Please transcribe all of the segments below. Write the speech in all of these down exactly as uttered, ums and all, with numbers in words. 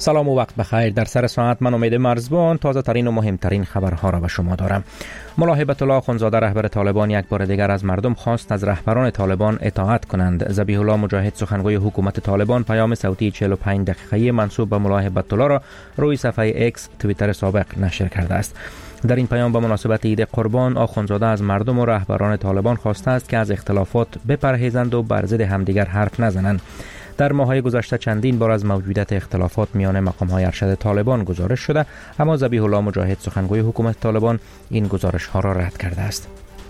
سلام و وقت بخیر. در سر ساعت من امید مرزبان تازه ترین و مهمترین خبرها را به شما دارم. ملا هیبت الله اخوندزاده رهبر طالبان یک بار دیگر از مردم خواست از رهبران طالبان اطاعت کنند. ذبیح الله مجاهد سخنگوی حکومت طالبان پیام صوتی چهل و پنج دقیقه‌ای منسوب به ملا هیبت الله را روی صفحه اکس توییتر سابق نشر کرده است. در این پیام به مناسبت عید قربان آخوندزاده از مردم و رهبران طالبان خواسته است که از اختلافات بپرهیزند و بر ضد همدیگر حرف نزنند. در ماه‌های گذشته چندین بار از موجودیت اختلافات میان مقام‌های ارشد طالبان گزارش شده، اما ذبیح الله مجاهد سخنگوی حکومت طالبان این گزارش‌ها را رد کرده است.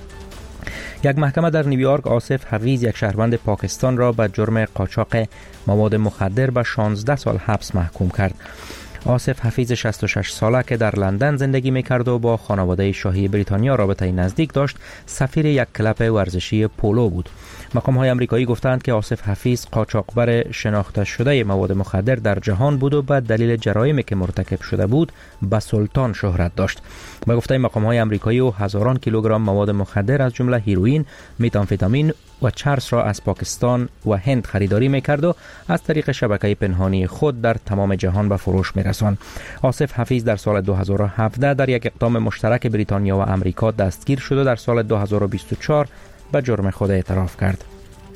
یک محکمه در نیویورک آصف حفیظ یک شهروند پاکستان را به جرم قاچاق مواد مخدر به شانزده سال حبس محکوم کرد. آصف حفیظ شصت و شش ساله که در لندن زندگی می‌کرد و با خانواده شاهی بریتانیا رابطه نزدیک داشت، سفیر یک کلب ورزشی پولو بود. مقام‌های آمریکایی گفتند که آصف حفیظ قاچاقبر شناخته شده مواد مخدر در جهان بود و به دلیل جرایمی که مرتکب شده بود به سلطان شهرت داشت. به گفته مقام‌های آمریکایی او هزاران کیلوگرم مواد مخدر از جمله هیروئین، متامفتامین و چرس را از پاکستان و هند خریداری می‌کرد و از طریق شبکه پنهانی خود در تمام جهان به فروش می‌رساند. آصف حفیظ در سال دو هزار و هفده در یک اقدام مشترک بریتانیا و آمریکا دستگیر شد و در سال دو هزار و بیست و چهار به جرم خود اعتراف کرد.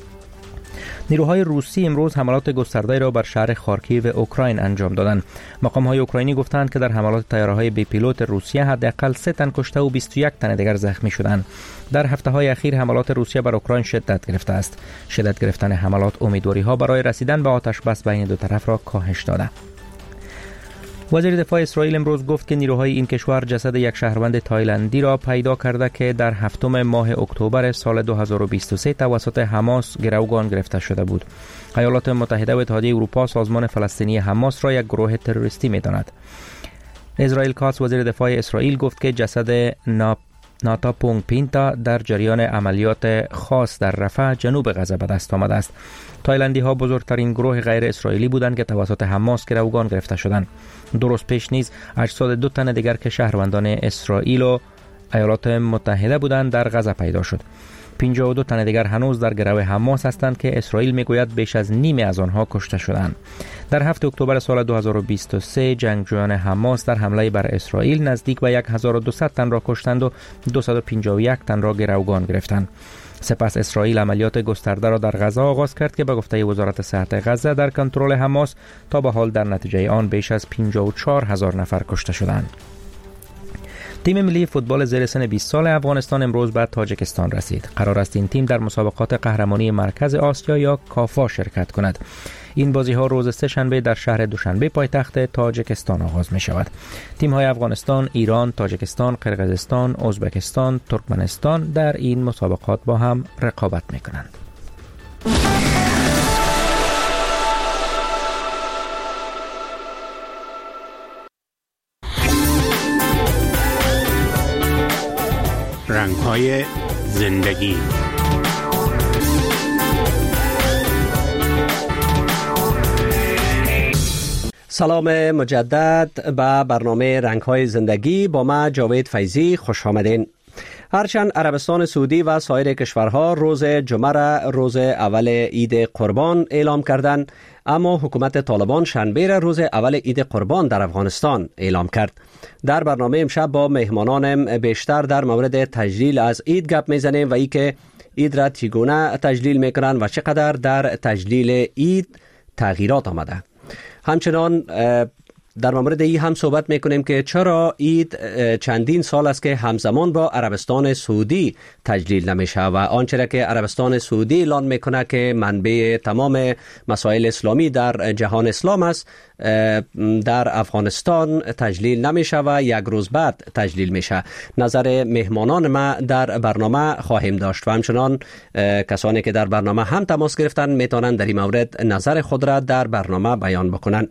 نیروهای روسی امروز حملات گسترده را بر شهر خارکیو اوکراین انجام دادند. مقام‌های اوکراینی گفتند که در حملات طیاره‌های بی پیلوت روسیه حداقل سه تن کشته و بیست و یک تن دیگر زخمی شدند. در هفته‌های اخیر حملات روسیه بر اوکراین شدت گرفته است. شدت گرفتن حملات امیدواری‌ها برای رسیدن به آتش بس بین دو طرف را کاهش داده. وزیر دفاع اسرائیل امروز گفت که نیروهای این کشور جسد یک شهروند تایلندی را پیدا کرده که در هفتم ماه اکتبر سال دو هزار و بیست و سه توسط حماس گروگان گرفته شده بود. ایالات متحده و اتحادیه اروپا سازمان فلسطینی حماس را یک گروه تروریستی می‌داند. اسرائیل کاس وزیر دفاع اسرائیل گفت که جسد ناپ ناتا پونگ پینتا در جریان عملیات خاص در رفح جنوب غزه به دست آمده است. تایلندی ها بزرگترین گروه غیر اسرائیلی بودند که توسط حماس گروگان گرفته شدند. دو روز پیش نیز اجساد دو تن دیگر که شهروندان اسرائیل و ایالات متحده بودند در غزه پیدا شد. پنجاه و دو تن دیگر هنوز در گروه حماس هستند که اسرائیل میگوید بیش از نیم از آنها کشته شدند. در هفتم اکتبر سال دو هزار و بیست و سه جنگجویان حماس در حمله بر اسرائیل نزدیک به هزار و دویست تن را کشتند و دویست و پنجاه و یک تن را گروگان گرفتند. سپس اسرائیل عملیات گسترده را در غزه آغاز کرد که به گفته وزارت صحت غزه در کنترل حماس تا به حال در نتیجه آن بیش از پنجاه و چهار هزار نفر کشته شدند. تیم ملی فوتبال زیر سن بیست سال افغانستان امروز به تاجیکستان رسید. قرار است این تیم در مسابقات قهرمانی مرکز آسیا یا کافا شرکت کند. این بازی ها روز سه شنبه در شهر دوشنبه پایتخت تاجیکستان آغاز می شود. تیم های افغانستان، ایران، تاجیکستان، قرقیزستان، ازبکستان، ترکمنستان در این مسابقات با هم رقابت می کنند. رنگ‌های زندگی. سلام مجدد به برنامه رنگ‌های زندگی با من جاوید فیضی. خوش آمدین. هرچند عربستان سعودی و سایر کشورها روز جمعه را روز اول عید قربان اعلام کردند، اما حکومت طالبان شنبه را روز اول عید قربان در افغانستان اعلام کرد. در برنامه امشب با مهمانانم بیشتر در مورد تجلیل از عید گپ میزنیم و ای که عید را چگونه تجلیل میکنن و چقدر در تجلیل عید تغییرات آمده. همچنان در مورد این هم صحبت میکنیم که چرا عید چندین سال است که همزمان با عربستان سعودی تجلیل نمیشه و آنچه که عربستان سعودی اعلان میکنه که منبع تمام مسائل اسلامی در جهان اسلام است، در افغانستان تجلیل نمیشه و یک روز بعد تجلیل میشه. نظر مهمانان ما در برنامه خواهیم داشت و همچنان کسانی که در برنامه هم تماس گرفتن میتونن در این مورد نظر خود را در برنامه بیان بکنن.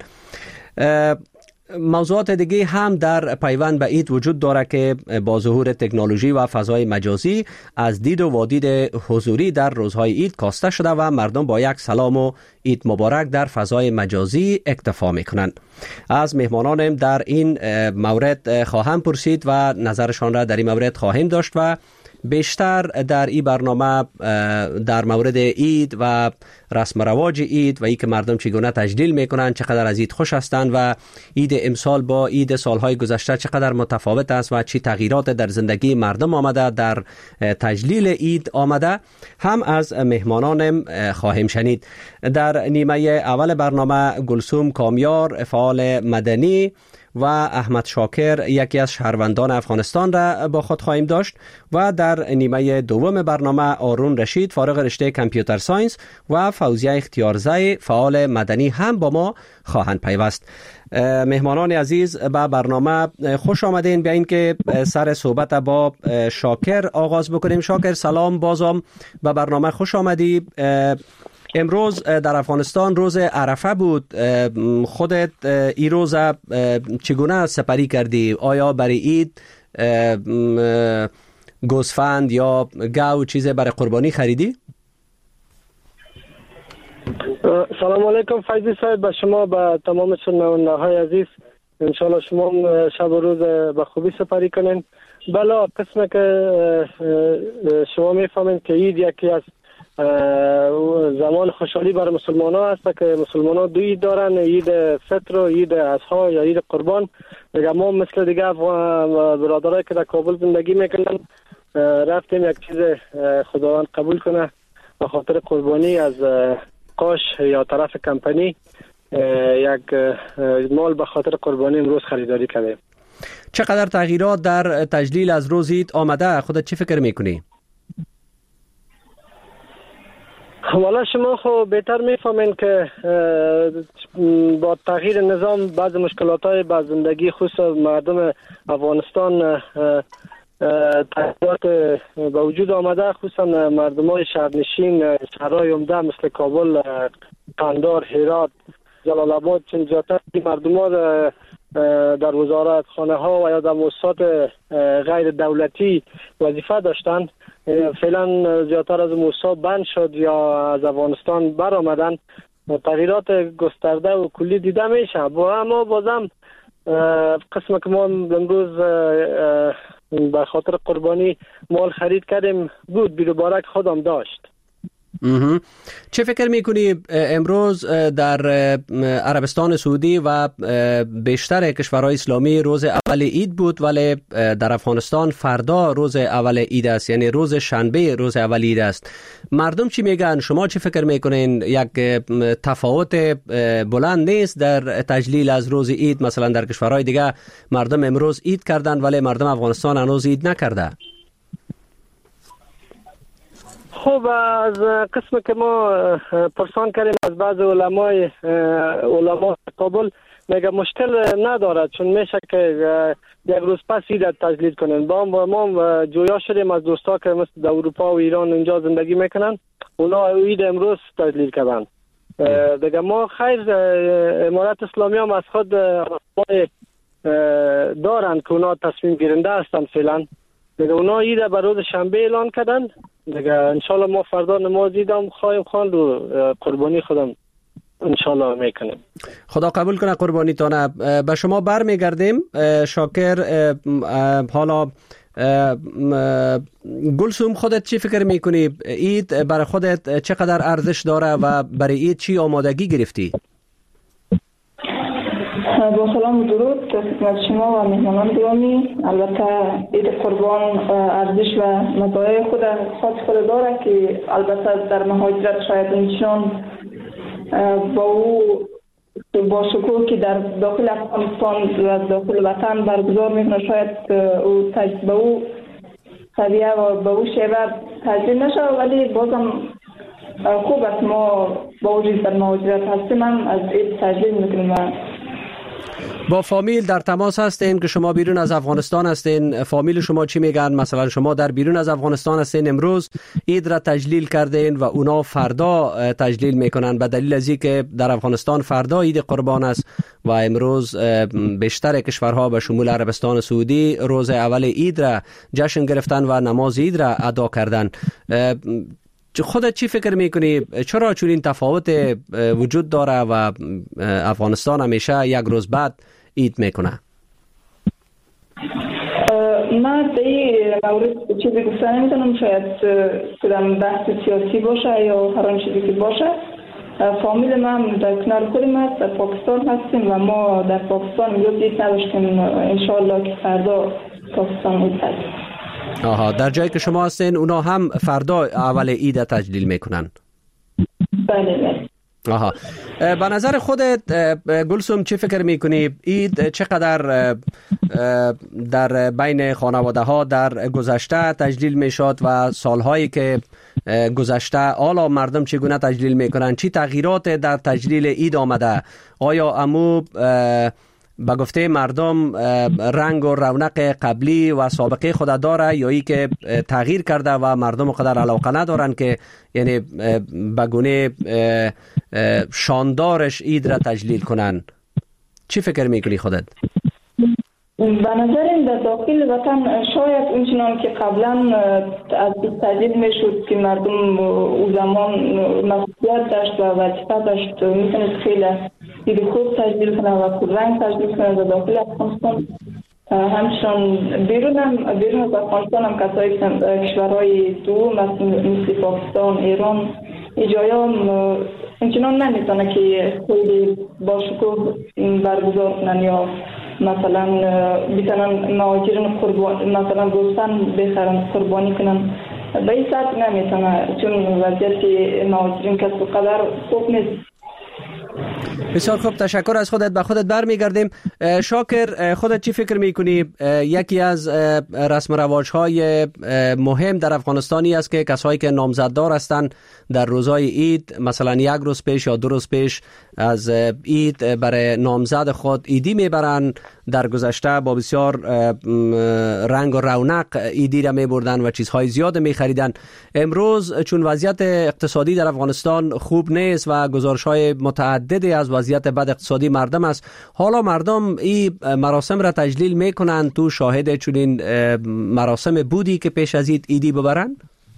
موضوعات دیگه هم در پیوند به عید وجود داره که با ظهور تکنولوژی و فضای مجازی از دید و وادید حضوری در روزهای عید کاسته شده و مردم با یک سلام و عید مبارک در فضای مجازی اکتفا میکنند. از مهمانانم در این مورد خواهم پرسید و نظرشان را در این مورد خواهیم داشت و بیشتر در این برنامه در مورد عید و رسم و رواج عید و ای که مردم چگونه تجلیل میکنن، چقدر از عید خوش هستند و عید امسال با عید سالهای گذشته چقدر متفاوت است و چی تغییرات در زندگی مردم آمده، در تجلیل عید آمده، هم از مهمانانم خواهیم شنید. در نیمه اول برنامه گلسوم کامیار، فعال مدنی، و احمد شاکر، یکی از شهروندان افغانستان را با خود خواهیم داشت و در نیمه دوم برنامه آرون رشید، فارغ رشته کامپیوتر ساینس، و فوزیه اختیارزی، فعال مدنی هم با ما خواهند پیوست. مهمانان عزیز به برنامه خوش آمدین. بیاین که سر صحبت با شاکر آغاز بکنیم. شاکر سلام، بازم به برنامه خوش آمدی. امروز در افغانستان روز عرفه بود. خودت این روز چگونه سپری کردی؟ آیا برای عید گوسفند یا گاو چیز برای قربانی خریدی؟ سلام علیکم فیضی صاحب، به شما، به تمام شنونده های عزیز. انشالله شما شب و روز به خوبی سپری کنین. بلا قسمه که شما میفهمین که عید یکی از زمان خوشحالی برای مسلمان ها هست که مسلمان ها دو عید دارن، عید فطر و عید اضحی یا عید قربان. دیگه ما مثل دیگه برادرایی که در کابل زندگی میکنن رفتیم یک چیز خداوند قبول کنه به خاطر قربانی از قاش یا طرف کمپانی یک مال به خاطر قربانی امروز خریداری کردیم. چقدر تغییرات در تجلیل از روز عید آمده؟ خودت چی فکر میکنی؟ والا شما خب بهتر میفهمین که با تغییر نظام بعض مشکلات های با زندگی خصوصا مردم افغانستان تغییرات به وجود آمده، خصوصا مردم های شهرنشین شهرهای عمده مثل کابل، قندار، هرات، جلال آباد، چون زیادتر مردم ها در وزارت خانه ها و یا در مؤسسات غیر دولتی وظیفه داشتند. فعلا زیادتر از موسسات بند شد یا از افغانستان بر آمدن. تغییرات گسترده و کلی دیده میشه. با اما بازم قسم که ما امروز به خاطر قربانی مال خرید کردیم بود، بیروبارک خودم داشت. چه فکر میکنی امروز در عربستان سعودی و بیشتر کشورهای اسلامی روز اول عید بود، ولی در افغانستان فردا روز اول عید است، یعنی روز شنبه روز اول عید است. مردم چی میگن؟ شما چی فکر میکنین؟ یک تفاوت بلند نیست در تجلیل از روز عید؟ مثلا در کشورهای دیگه مردم امروز عید کردن ولی مردم افغانستان هنوز عید نکرده. خب از قسم که ما پرسان کردیم از بعض علمای علما کابل، میگه مشکل نداره، چون میشه که یک روز پس عید تجلیل کنن. با ما جویا شدیم از دوستا که مثل در اروپا و ایران اینجا زندگی میکنن، اونا عید امروز تجلیل کردن. دیگه ما خیر امارت اسلامی هم از خود دارن که اونا تصمیم گیرنده هستن فعلا. دیگه اونا عید به روز شنبه اعلان کردن. دیگه انشالله ما فردا نماز عید هم خواهیم خواند و قربانی خودم انشالله میکنیم. خدا قبول کنه قربانی تانه. به شما بر میگردیم شاکر. حالا گلسوم، خودت چی فکر میکنی؟ عید برای خودت چقدر ارزش داره و برای عید چی آمادگی گرفتی؟ با سلام و درود خدمت شما و مهمانان گرامی. البته عید قربان ارزش و مزایای خود خاص خود داره که البته در مهاجرت شاید نشان با او با شکوه که در داخل افغانستان و داخل وطن برگزار میکنه شاید او تجربه او طبیعه و به او شیوه تجربه نشه، ولی بازم خوب است ما با وجود در مهاجرت هستیم هم از عید تجربه میکنیم. با فامیل در تماس هستین که شما بیرون از افغانستان هستین؟ فامیل شما چی میگن؟ مثلا شما در بیرون از افغانستان هستین، امروز عید را تجلیل کردین و اونا فردا تجلیل میکنن به دلیل از اینکه در افغانستان فردا عید قربان است و امروز بیشتر کشورها به شمول عربستان سعودی روز اول عید را جشن گرفتن و نماز عید را ادا کردن. خودت چی فکر میکنی؟ چرا چون این تفاوت وجود داره و افغانستان همیشه یک روز بعد عید میکنه؟ من من در این مورد چیزی گفتن نمیتونم، شاید کدام بحث سیاسی باشه یا هر آن چیزی که باشه. فامیل من در کنار خودم هست، در پاکستان هستیم و ما در پاکستان امروز دید نداشتیم، انشاءالله که فردا پاکستان می‌رسیم. آها، در جایی که شما هستین اونا هم فردا اول عید تجلیل میکنن؟ بله بله. آها، به نظر خودت گلسوم چی فکر میکنی عید چقدر در بین خانواده ها در گذشته تجلیل میشد و سالهایی که گذشته حالا مردم چگونه تجلیل میکنن؟ چی تغییرات در تجلیل عید آمده؟ آیا امو به گفته مردم رنگ و رونق قبلی و سابقه خود داره یا ای که تغییر کرده و مردم قدر علاقه ندارن که یعنی بگونه شاندارش عید را تجلیل کنن؟ چی فکر میکنی خودت؟ به نظر این در داخل وطن شاید اونچنان که قبلا از تجلیل میشد که مردم او زمان مسئولیت داشت و وظیفه داشت، میتونست خیلی عید خوب تجلیل کنه و رنگ تجلیل کنه در داخل افغانستان. همچنان بیرون هم بیرون از افغانستان هم کسایی کشورهای دو مثل پاکستان، ایران، ایجایا همچنان نمیتونه که خیلی با شکوه برگزار کنن یا مثلا بیتنن مهاجرین قربان مثلا گوسفند بخرن قربانی کنن. به این سطح نمیتونه چون وضعیت مهاجرین کسب و قدر خوب نیست. بسیار خوب، تشکر از خودت. به خودت برمیگردیم. شاکر، خودت چی فکر میکنی؟ یکی از رسم و رواج های مهم در افغانستانی است که کسایی که نامزددار هستند در روزهای عید مثلا یک روز پیش یا دو روز پیش از عید برای نامزد خود عیدی میبرن. در گذشته با بسیار رنگ و رونق عیدی را میبردن و چیزهای زیاد میخریدن. امروز چون وضعیت اقتصادی در افغانستان خوب نیست و گزارش‌های متعددی از وضعیت بد اقتصادی مردم است، حالا مردم این مراسم را تجلیل میکنن. تو شاهد چنین مراسم بودی که پیش از عید عیدی ببرن؟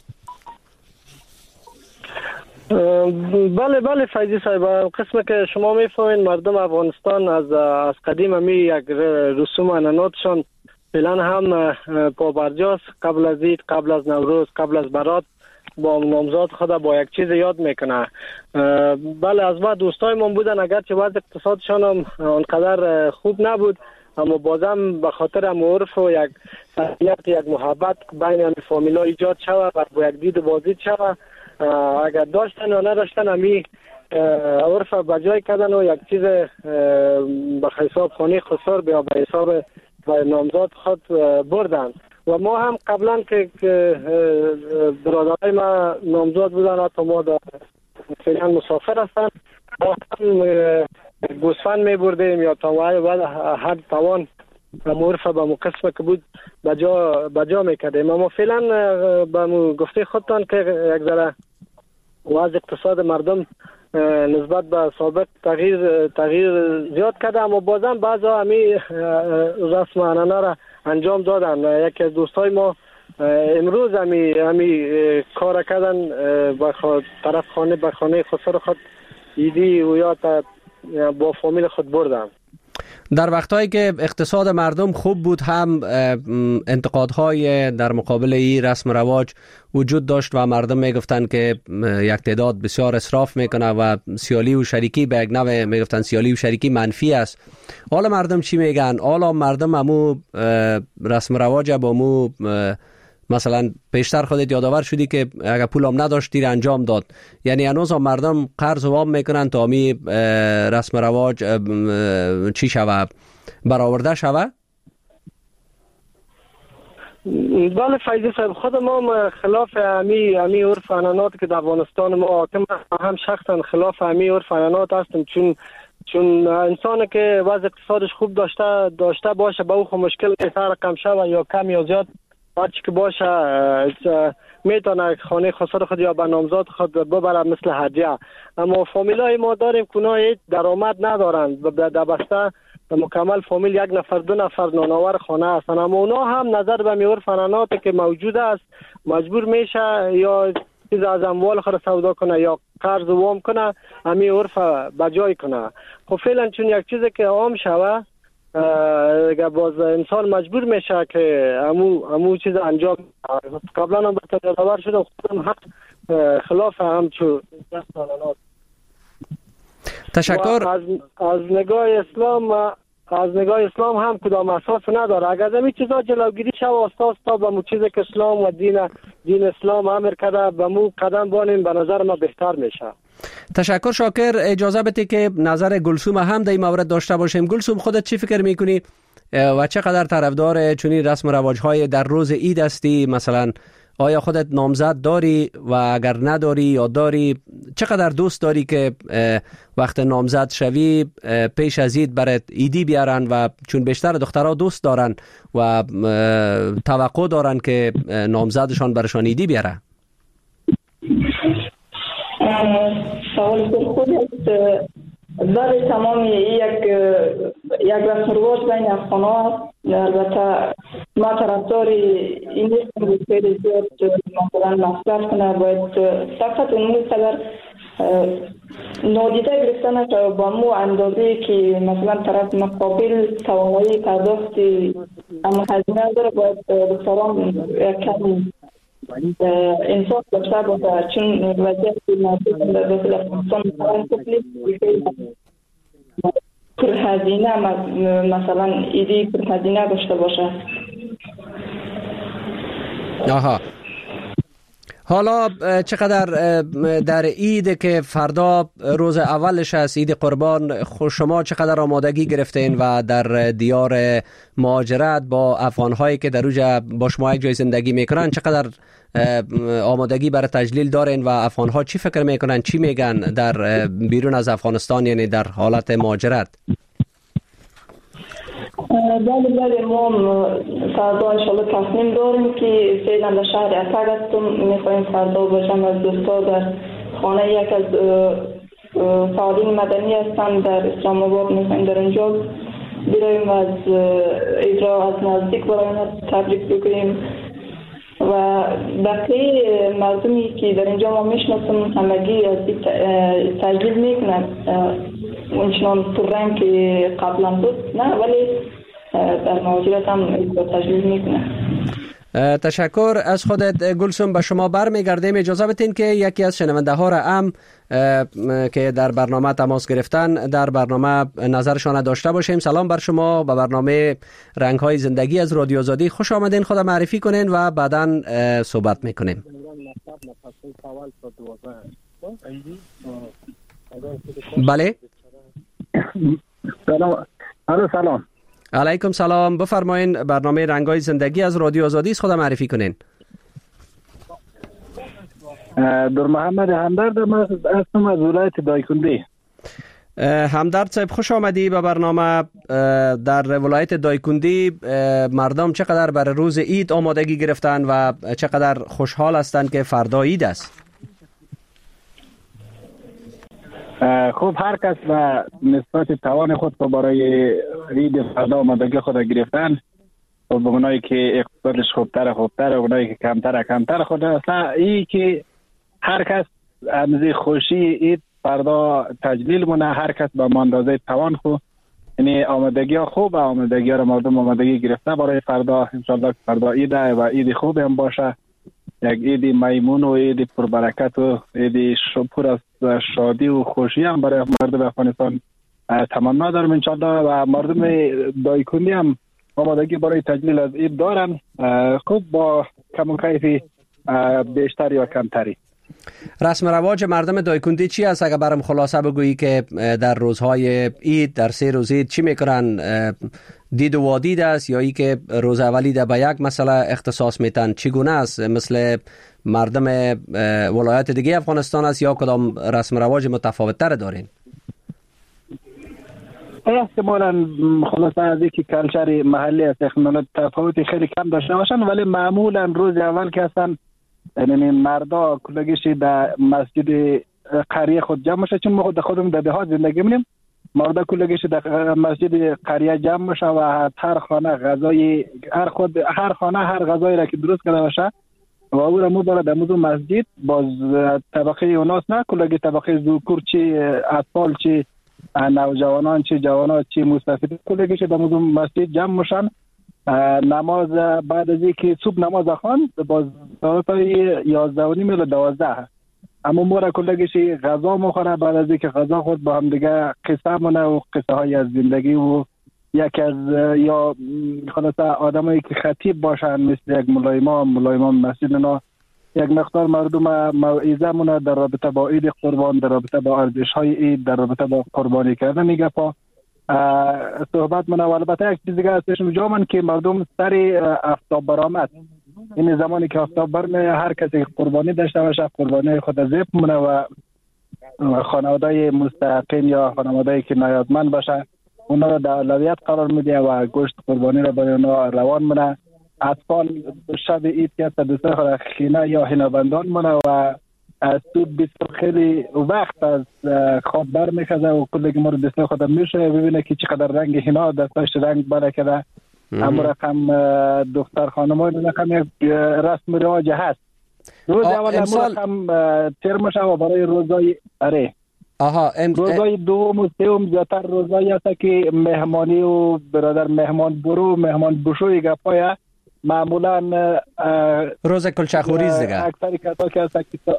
بله بله فیضی صاحب، قسم که شما میفهمین مردم افغانستان از از قدیم همی یک رسوم عنعناتشان فعلا هم پابرجاست. قبل از عید، قبل از نوروز، قبل از برات با نامزاد خدا با یک چیز یاد میکنه. بله از بعد دوستای من بودن، اگرچه وضع اقتصادشان هم آنقدر خوب نبود اما بازم به خاطر هم عرف و یک صمیمیت، یک محبت بین هم فامیلا ایجاد شود و با یک دید بازدید شود. اگر داشتن یا نداشتن همی عرف بجای کردن و یک چیز به حساب خانه خسار یا به حساب نامزاد خود بردن. و ما هم قبلا که برادرای ما نامزاد بودن، حتی ما در فعلا مسافر هستن، ما هم گوسفند می بردیم یا تاوای بعد هر توان معرف به مو قسم که بود بجا بجا میکردیم. اما فعلا به گفته خودتان که یک ذره وضع اقتصاد مردم نسبت به سابق تغییر تغییر زیاد کرده، اما بازم بعضا همی رسم عنعنه را انجام دادن. یکی از دوستای ما امروز همی همی کار کردن با طرف خانه به خانه خسر خود عیدی و یا با فامیل خود بردن. در وقتایی که اقتصاد مردم خوب بود هم انتقادهای در مقابل این رسم رواج وجود داشت و مردم میگفتن که یک تعداد بسیار اسراف میکنه و سیالی و شریکی به یک نوع میگفتن سیالی و شریکی منفی است. حالا مردم چی میگن؟ حالا مردم همو رسم رواج با مو مثلا پیشتر خودت یادآور شدی که اگر پولم نداشت دیر انجام داد، یعنی هنوز هم مردم قرض و وام میکنن تا می رسم رواج چی شوه برآورده شوه؟ بله فیضی صاحب، خود ما خلاف امی امی عرف عنعنات که در افغانستان ما حاکم هم شخصا خلاف امی عرف عنعنات هستم. چون چون انسانی که وضع اقتصادش خوب داشته داشته باشه با او خو مشکل سر کم شوه یا کم یا زیاد هرچی که باشه میتونه خانه خسر خود یا به نامزاد خود ببره مثل هدیه. اما فامیلای ما داریم که اونا هیچ درآمد ندارند، در بسته مکمل فامیل یک نفر دو نفر نانآور خانه هستن، اما اونا هم نظر به میور فناناتی که موجود است مجبور میشه یا چیز از اموال خود سودا کنه یا قرض وام کنه، همی عرف بجای کنه. خب فعلا چون یک چیزی که عام شوه اگر باز انسان مجبور میشه که امو امو چیز انجام. قبلا هم به یادآور شدم خودم حق خلاف همچو تشکر. از از نگاه اسلام از نگاه اسلام هم کدام اساس نداره. اگر همین چیزا جلوگیری شه واسطه تا به مو چیزی که اسلام و دین دین اسلام امر کرده به مو قدم بانیم، به نظر ما بهتر میشه. تشکر شاکر. اجازه بده که نظر گلسوم هم در این مورد داشته باشیم. گلسوم، خودت چی فکر میکنی و چقدر طرفدار چنین رسم و رواج‌های در روز عید هستی؟ مثلا آیا خودت نامزد داری و اگر نداری یا داری، چقدر دوست داری که وقت نامزد شوی پیش از عید برات ایدی بیارن؟ و چون بیشتر دخترها دوست دارن و توقع دارن که نامزدشان برشان ایدی بیاره. سوال خود است. برای تمام یک یک رسم رواج بین افغان‌ها، البته ما طرفدار این نیستم که خیلی زیاد مثلا مصرف کنه، باید فقط اون قدر نادیده گرفته نشه با مو اندازه‌ای که مثلا طرف مقابل توانایی پرداخت اما هزینه داره، باید دختران کمی انصاف داشته باشه، چون وضعیت مردم در داخل افغانستان مثلا تکلیف پر هزینه مثلا ایدی پر هزینه داشته باشه. آها. حالا چقدر در عید که فردا روز اولش است، عید قربان، شما چقدر آمادگی گرفتین و در دیار مهاجرت با افغان‌هایی که در اونجا با شما یک جای زندگی میکنن چقدر آمادگی برای تجلیل دارین و افغان‌ها چی فکر میکنن، چی میگن در بیرون از افغانستان، یعنی در حالت مهاجرت؟ بله بله ما فردا انشالله تصمیم داریم که فعلا در شهر اتک هستم، میخوایم فردا باشم از دوستا در خانه یک از فعالین مدنی هستن در اسلام آباد، میخوایم در اینجا بیاییم و از اجرا از نزدیک برای تبریک بگوییم و بقیه مردمی که در اینجا ما میشناسم همگی از تجلیل میکنن، اونچنان پررنگ که قبلا بود نه، ولی در مهاجرت هم تجلیل میکنه. تشکر از خودت گلسوم. به شما برمیگردیم. اجازه بدین که یکی از شنونده ها را هم که در برنامه تماس گرفتن در برنامه نظرشان داشته باشیم. سلام بر شما، به برنامه رنگ های زندگی از رادیو آزادی خوش آمدین. خود معرفی کنین و بعداً صحبت میکنیم. بله سلام. الو سلام. علیکم سلام. بفرمایین. برنامه رنگای زندگی از رادیو آزادی است، خود معرفی کنین. در محمد همدرد هستم از ولایت دایکندی. همدرد صاحب خوش آمدی به برنامه. در ولایت دایکندی مردم چقدر برای روز عید آمادگی گرفتن و چقدر خوشحال هستند که فردا عید است؟ خب هر کس به نسبت توان خود برای عید فردا آمادگی خود گرفتن. خب اونایی که اقتصادش خوبتر خوبتر، اونایی که کمتر کمتر خود اصلا ای که هر کس اندازه خوشی عید فردا تجلیل مونه، هر کس به اندازه توان خود، یعنی آمادگی ها خوب، آمادگی ها را مردم آمادگی گرفته برای فردا. انشالله فردا عید و عید خوب هم باشه، یک عید میمون و عید پربرکت و عید پر از شادی و خوشی هم برای مردم افغانستان تمنا دارم انشالله. و مردم دایکندی هم آمادگی برای تجلیل از عید دارن، خوب با کم و کیفی بیشتری و کمتری. رسم رواج مردم دایکندی چی است؟ اگر برام خلاصه بگویی که در روزهای عید، در سه روز عید چی میکنن؟ دید و وادید است یا ای که روز اولی در به یک مسئله اختصاص میتن؟ چگونه است؟ مثل مردم ولایت دیگه افغانستان است یا کدام رسم رواج متفاوت تر دارین؟ احتمالاً خلاصه از اینکه کلچر محلی است احتمالاً تفاوتی خیلی کم داشته باشن، ولی معمولاً روز اول که هستن یعنی مردا کلگیش در مسجد قریه خود جمع میشه، چون ما خود خودمون در دهات زندگی می‌کنیم. مردا کلگیش در مسجد قریه جمع میشه و هر خانه غذای هر خود هر خانه هر غذایی را که درست کرده باشه و او را میبره در موضوع مسجد. باز طبقه اوناس نه کلگی طبقه ذکور چی اطفال چی نوجوانان چی جوانان چی مستفید کلگیش در موضوع مسجد جمع میشن. نماز بعد از اینکه صبح نماز خواند باز ساعت یازده و نیم الی دوازده اما مورا کلگیش غذا مخوره. بعد از اینکه غذا خورد با هم دیگه قصه مونه و قصه های از زندگی و یکی از یا خلاصه آدمایی که خطیب باشن مثل یک ملایما ملایما مسجد اینا یک مقدار مردم موعظه مونه در رابطه با عید قربان، در رابطه با ارزش های عید، در رابطه با قربانی کردن میگه پا صحبت مونه. و البته یک چیز دیگه هستش اونجا من که مردم سر آفتاب برآمد، این زمانی که آفتاب برمیاد هر کسی قربانی داشته باشه قربانی خود ذبح مونه و خانواده مستحقین یا خانواده که نیازمند باشه اونا رو در اولویت قرار میده و گوشت قربانی رو برای اونا روان مونه. اطفال شب عید که دوسته خود خینه یا هنابندان مونه و از تو بسیار خیلی وقت از خواب بر میخزه و کلی که ما رو دسته خود میشه ببینه که چقدر رنگ هنا دستاش رنگ بره کده. اما رقم دختر خانم های رقم یک رسم رواج هست. روز اول امسال رقم ترمشه و برای روزای اره آها ام... روزای دوم و سوم زیادتر روزایی هست که مهمانی و برادر مهمان برو مهمان بشوی گپای معمولا روز کلچخوریز دیگه اکثر کسا که هست که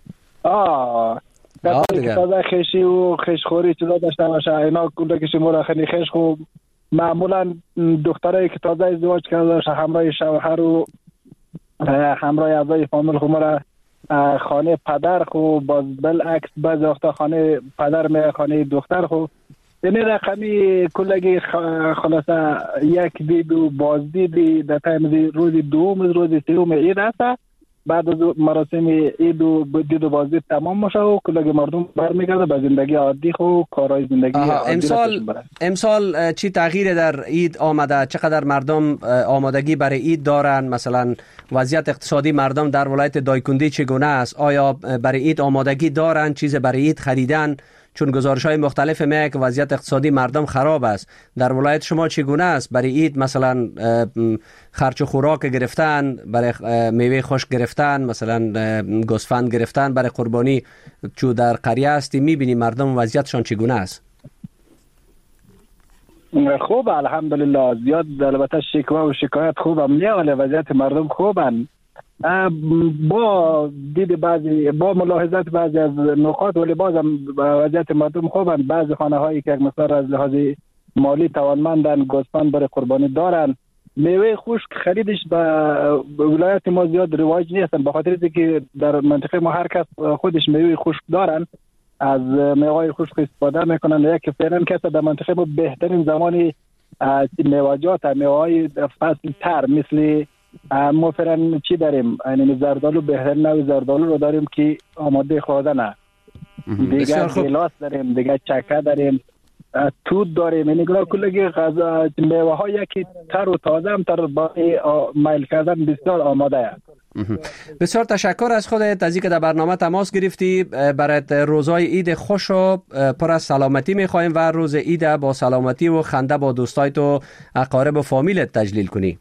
آه کسایی که تازه خیشی و خیشخوری چیزا داشته باشه اینا کل کشی مورا خیلی خیش خوب معمولا دخترایی که تازه ازدواج کرده باشه همراه شوهر و همراه اعضای فامیل خمورا خانه پدر خو باز بالعکس بعض وقتا خانه پدر می خانه دختر خو یعنی رقمی کلگی خلاصه یک دید و باز دید در تایم روز دوم روز سوم عید هست. بعد از مراسم عید و دید و باز دید تمام میشه و کلگی مردم برمیگرده به زندگی عادی خو کارهای زندگی عادی. امسال امسال چی تغییر در عید آمده؟ چقدر مردم آمادگی برای عید دارن؟ مثلا وضعیت اقتصادی مردم در ولایت دایکندی چگونه است؟ آیا برای عید آمادگی دارن؟ چیز برای عید خریدن؟ چون گزارش‌های مختلف میگه که وضعیت اقتصادی مردم خراب است. در ولایت شما چگونه است؟ برای عید مثلا خرچ و خوراک گرفتن، برای میوه خشک گرفتن، مثلا گوسفند گرفتن برای قربانی، چون در قریه هستی میبینی مردم وضعیتشان چگونه است؟ خوب الحمدلله زیاد البته شکوه و شکایت خوبم نیه ولی وضعیت مردم خوبن. با دید بعضی با ملاحظات بعضی از نقاط ولی بازم وضعیت مردم خوبن. بعضی خانه هایی که مثلا از لحاظ مالی توانمندن گوسفند برای قربانی دارن. میوه خشک خریدش به ولایت ما زیاد رواج نیستن به خاطر اینکه در منطقه ما هر کس خودش میوه خشک دارن از میوه خشک استفاده میکنن. یک فعلا کس در منطقه ما بهترین زمانی میوه‌جات میوه فصل تر مثل ما فرن چی داریم یعنی زردالو بهترین نوع زردالو رو داریم که آماده خوردنه. دیگه گیلاس داریم دیگه چکه داریم توت داریم یعنی کلگی غذا میوه ها یکی تر و تازه هم تر برای میل کردن بسیار آماده است. بسیار تشکر از خودت از اینکه در برنامه تماس گرفتی. برای روزهای عید خوش و پر از سلامتی میخوایم و روز عید با سلامتی و خنده با دوستای تو اقارب و فامیلت تجلیل کنی.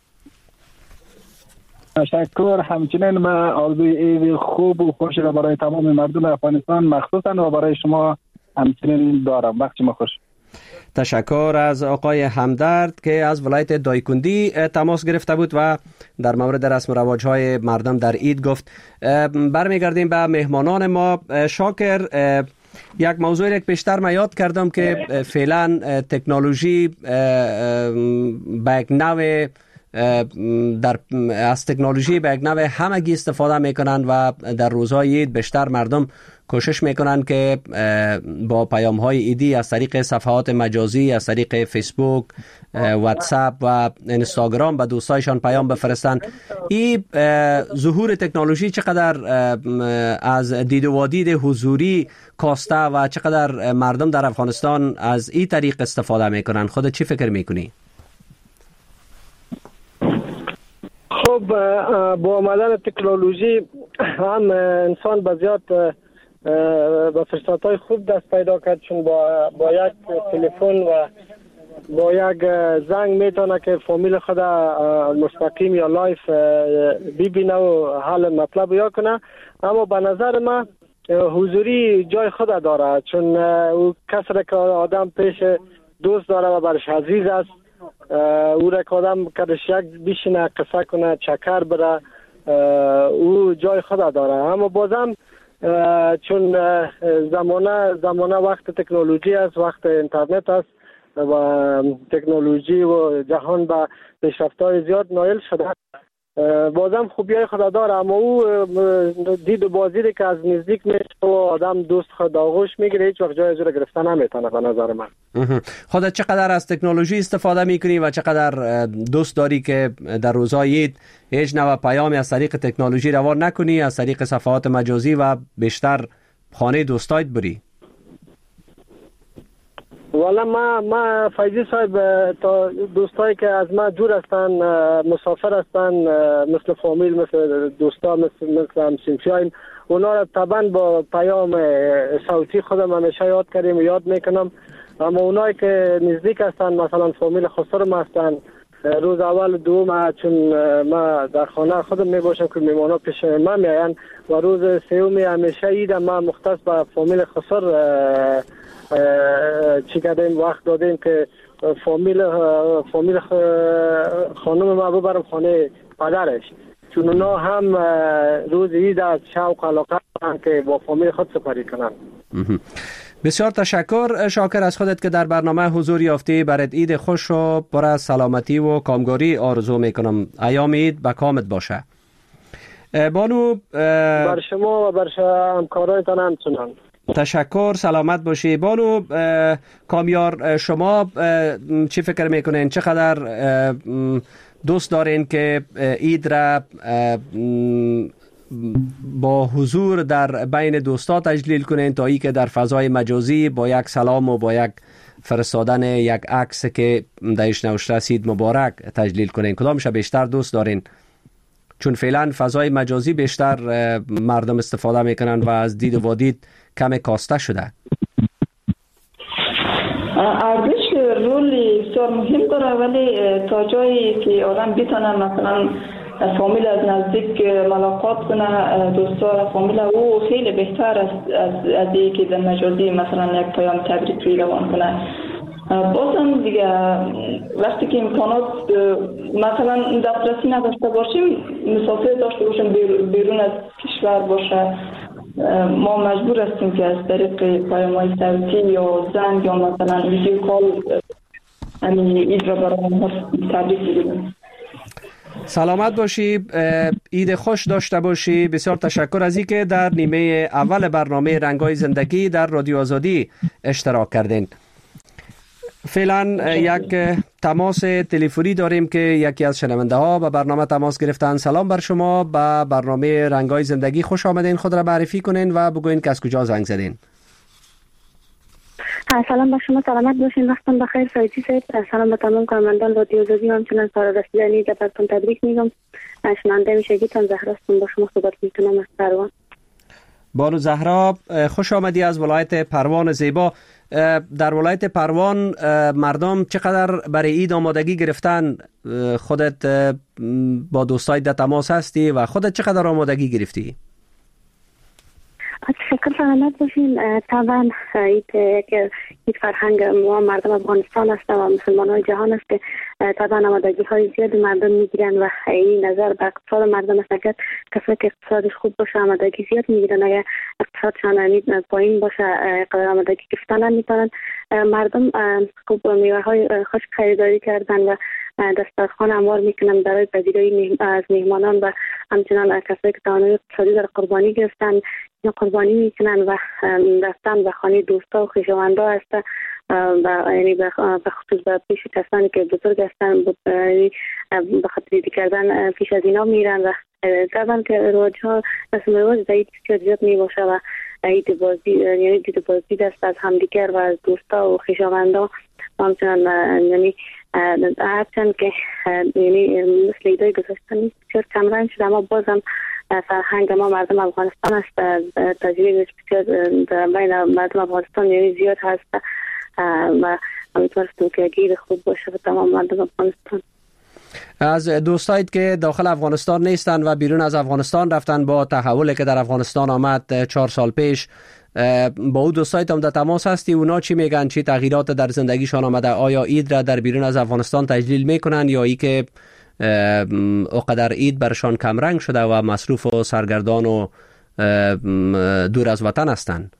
تشکر. همچنین من آرزوی عید خوب و خوش را برای تمام مردم افغانستان مخصوصا و برای شما همچنین دارم. وقت شما خوش. تشکر از آقای همدرد که از ولایت دایکندی تماس گرفته بود و در مورد رسم و رواج‌های مردم در عید گفت. برمیگردیم به مهمانان ما. شاکر، یک موضوعی که بیشتر من یاد کردم که فعلا تکنولوژی به یک نوع در از تکنولوژی به یک نوع همگی استفاده میکنن و در روزهای عید بیشتر مردم کوشش میکنن که با پیام های ایدی از طریق صفحات مجازی از طریق فیسبوک، واتساپ و اینستاگرام به دوستایشان پیام بفرستن. این ظهور تکنولوژی چقدر از دید و دید حضوری کاسته و چقدر مردم در افغانستان از این طریق استفاده میکنن؟ خودت چی فکر میکنی؟ خب با آمدن تکنولوژی هم انسان به زیاد با فرصت‌های خوب دست پیدا کرد، چون با با یک تلفن و با یک زنگ میتونه که فامیل خود مستقیم یا لایف ببینه و حل مطلب یا کنه. اما به نظر من حضوری جای خود داره، چون او کسی را که آدم پیش دوست داره و برش عزیز است، او را که آدم کدش یک بیشینه قصه کنه چکر بره، او جای خود داره. اما بازم چون زمانه زمانه وقت تکنولوژی است، وقت اینترنت است و تکنولوژی و جهان به پیشرفت‌های زیاد نایل شده، بازم خوبیای خود داره. اما او دید و بازی که از نزدیک میشه و آدم دوست خود آغوش میگیره، هیچ وقت جای زیر گرفتن نمیتونه به نظر من. خودت چقدر از تکنولوژی استفاده میکنی و چقدر دوست داری که در روزهای عید هیچ نوع پیامی از طریق تکنولوژی روان نکنی، از طریق صفحات مجازی و بیشتر خانه دوستایت بری؟ والا ما ما فیضی صاحب، تا دوستایی که از ما دور هستن، مسافر هستن، مثل فامیل، مثل دوستا، مثل مثل همسنفیایم، اونا را طبعا با پیام صوتی خودم همیشه یاد کردیم و یاد میکنم. اما اونایی که نزدیک هستن، مثلا فامیل خسرم هستن، روز اول دوم چون ما در خانه خودم میباشم که میمانا پیش ما میاین و روز سومی همیشه عید ما مختص به فامیل خسر چی کردیم، وقت دادیم که فامیل فامیل خانم ما ببرم خانه پدرش، چون اونا هم روز عید از شوق علاقه دارن که با فامیل خود سپری کنن. بسیار تشکر شاکر از خودت که در برنامه حضور یافتی. برات عید خوش و پر از سلامتی و کامگاری آرزو میکنم. ایام عید به کامت باشه. بانو بر شما و بر همکارایتان همچنان. تشکر، سلامت باشی. بانو کامیار، شما چی فکر میکنین؟ چقدر دوست دارین که عید را با حضور در بین دوستا تجلیل کنین تا ای که در فضای مجازی با یک سلام و با یک فرستادن یک عکس که درش نوشته عید مبارک تجلیل کنین؟ کدامش بیشتر دوست دارین؟ چون فعلا فضای مجازی بیشتر مردم استفاده میکنن و از دید و وادید کم کاسته شده. ارزش رولی بسیار مهم داره، ولی تا جایی که آدم بتونه مثلا فامیل از نزدیک ملاقات کنه، دوستا فامیل، او خیلی بهتر است از از اینکه در مجازی مثلا یک پیام تبریک روان کنه. بازم دیگه وقتی که امکانات مثلا دسترسی نداشته باشیم، مسافر داشته باشیم بیرون از کشور باشه، ما مجبور هستیم که از طریق پیام‌های صوتی یا زنگ یا مثلا ویدیو کال همین عید را برای ما تبریک بگیم. سلامت باشی، عید خوش داشته باشی. بسیار تشکر از اینکه در نیمه اول برنامه رنگ‌های زندگی در رادیو آزادی اشتراک کردین. فعلا یک تماس تلفنی داریم که یکی از شنونده ها به برنامه تماس گرفتن. سلام بر شما، به برنامه رنگ‌های زندگی خوش آمدین. خود را معرفی کنین و بگوین که از کجا زنگ زدین. سلام بر شما، سلامت باشین، وقتتون بخیر. سایتی صاحب، سلام به تمام کارمندان رادیو آزادی، همچنین سال رسیدن عید براتون تبریک میگم. شنونده میشگیتون زهرا هستم، با شما صحبت میکنم از پروان. بانو زهرا، خوش آمدی از ولایت پروان زیبا. در ولایت پروان مردم چقدر برای عید آمادگی گرفتن؟ خودت با دوستای در تماس هستی و خودت چقدر آمادگی گرفتی؟ تشکر، سلامت باشین. طبعا عید یک فرهنگ ما مردم افغانستان است و مسلمان های جهان است که طبعا آمادگی های زیادی مردم میگیرن و این نظر به اقتصاد مردم است. اگر کسی که اقتصادش خوب باشه آمادگی زیاد میگیرن، اگر اقتصادشان پایین باشه قدر آمادگی گرفتن نمیتونن. مردم خوب میوه های خشک خریداری کردن و دسترخوان اموار میکنن برای پذیرایی از میهمانان و همچنان کسایی که توانایی اقتصادی در قربانی گرفتن یا قربانی میکنن و رفتن به خانه دوستا و خویشاوندا هست و یعنی به خصوص به پیش کسانی که بزرگ هستن به خاطر دیدی کردن پیش از اینا میرن و طبعا که رواج ها رسم رواج عید بسیار زیاد میباشه و عید بازی یعنی دید بازی دست از همدیگر و از دوستا و خویشاوندا همچنان یعنی هرچند که یعنی مثل ایدای گذاشتن بسیار کمرنگ شده، اما بازم فرهنگ ما مردم افغانستان است، تجربه بسیار در بین مردم افغانستان یعنی زیاد هست و امیدوارستم که گیر خوب باشه و تمام مردم افغانستان. از دوستایی که داخل افغانستان نیستن و بیرون از افغانستان رفتن با تحولی که در افغانستان آمد چهار سال پیش، با او دوستایت هم در تماس هستی؟ اونا چی میگن؟ چی تغییرات در زندگیشان آمده؟ آیا عید را در بیرون از افغانستان تجلیل میکنن یا ای که اقدر عید برشان کم رنگ شده و مصروف و سرگردان و دور از وطن هستند؟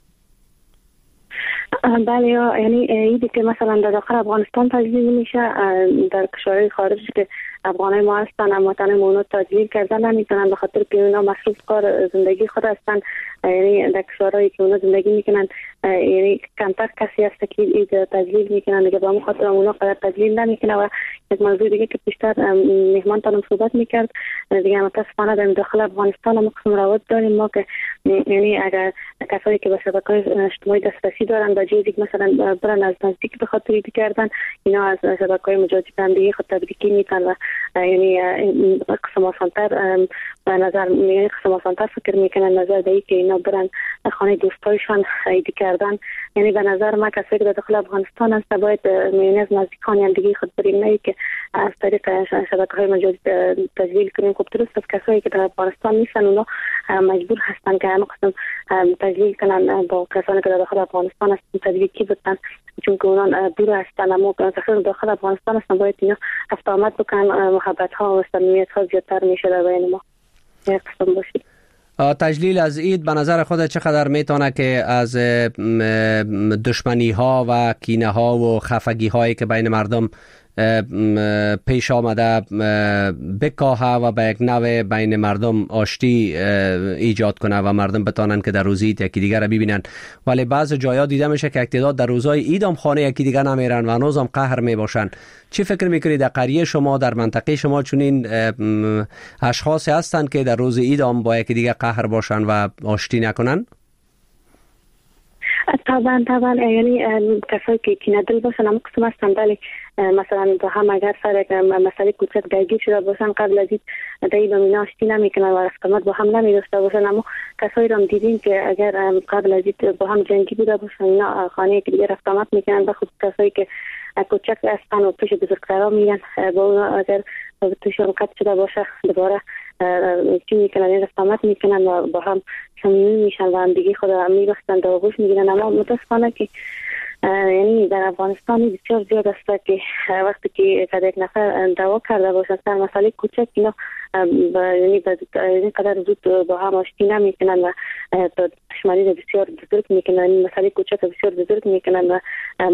بله، یعنی عیدی که مثلا در داخل افغانستان تجلیل میشه، در کشورهای خارج که افغانای ما هستن اما وطن ما تجلیل کردن نمیتونن به خاطر که اونا مصروف کار زندگی خود هستن. یعنی در کشورهایی که اونا زندگی میکنن یعنی کمتر کسی هست که عید تجلیل میکنن دیگه، به همون خاطر اونا قدر تجلیل نمیکنه. و یک موضوع دیگه که بیشتر مهمان تانم صحبت میکرد دیگه، متاسفانه در داخل افغانستان هم قسم روابط داریم ما که یعنی اگر کسایی که به شبکه‌های اجتماعی دسترسی دارن به جای دیگه مثلا برن از نزدیک به خاطر عید کردن، اینا از شبکه‌های مجازی بندی خود تبریکی میتن و یعنی قسم آسانتر به نظر یعنی قسم آسانتر فکر میکنن نظر به که اینا برن خانه دوستایشان عید کردن. یعنی به نظر ما کسی که داخل افغانستان هست باید یعنی از نزدیکان یا دیگه خود بریم، نه که از طریق شبکه‌های مجازی تجلیل کنیم. خب درست است کسایی که در افغانستان نیستن اونا مجبور هستن که همه قسم تجلیل کنن با کسانی که در داخل افغانستان هستن تجلیکی بودن، چون که اونا دور هستن. اما داخل داخل افغانستان هستن باید اینا رفت آمد بکنن، محبت ها و صمیمیت ها زیادتر میشه در بین ما یک قسم باشید. تجلیل از عید به نظر خود چقدر میتونه که از دشمنی ها و کینه ها و خفگی هایی که بین مردم پیش آمده بکاهه و به یک نوع بین مردم آشتی ایجاد کنه و مردم بتانن که در روز عید یکی دیگر را ببینن؟ ولی بعض جایا دیده میشه که اقتدار در روزهای عید هم خانه یکی دیگر نمیرن و هنوز هم قهر میباشن. چی فکر میکنید در قریه شما، در منطقه شما چنین اشخاصی هستند که در روز عید هم با یکی دیگر قهر باشن و آشتی نکنن؟ طبعا طبعا یعنی کسایی که کینه دل باشن هم قسم هستن، ولی مثلا با هم اگر سر مسئله کوچک درگیر شده باشن قبل از این دیگه اینا آشتی نمیکنن و رفتمت با هم نمیداشته باشن. اما کسایی رو هم دیدیم که اگر قبل از این با هم جنگی بوده باشن اینا خانه که دیگه رفتمت میکنن. و خود کسایی که کوچک هستن و پیش بزرگترها میرن با اونا اگر توشون قطع شده باشه دوباره چی میکنن رفتمت میکنن و با هم صمیمی میشن و هم دیگه خود هم میبستن و آغوش میگیرن. اما متاسفانه که یعنی در افغانستان بسیار زیاد است که وقتی که یک نفر دعوا کرده باشه سر مسئله کوچک اینا یعنی به این قدر زود با هم آشتی نمیکنن و دشمنی بسیار بزرگ میکنن، این مسئله کوچک بسیار بزرگ میکنن و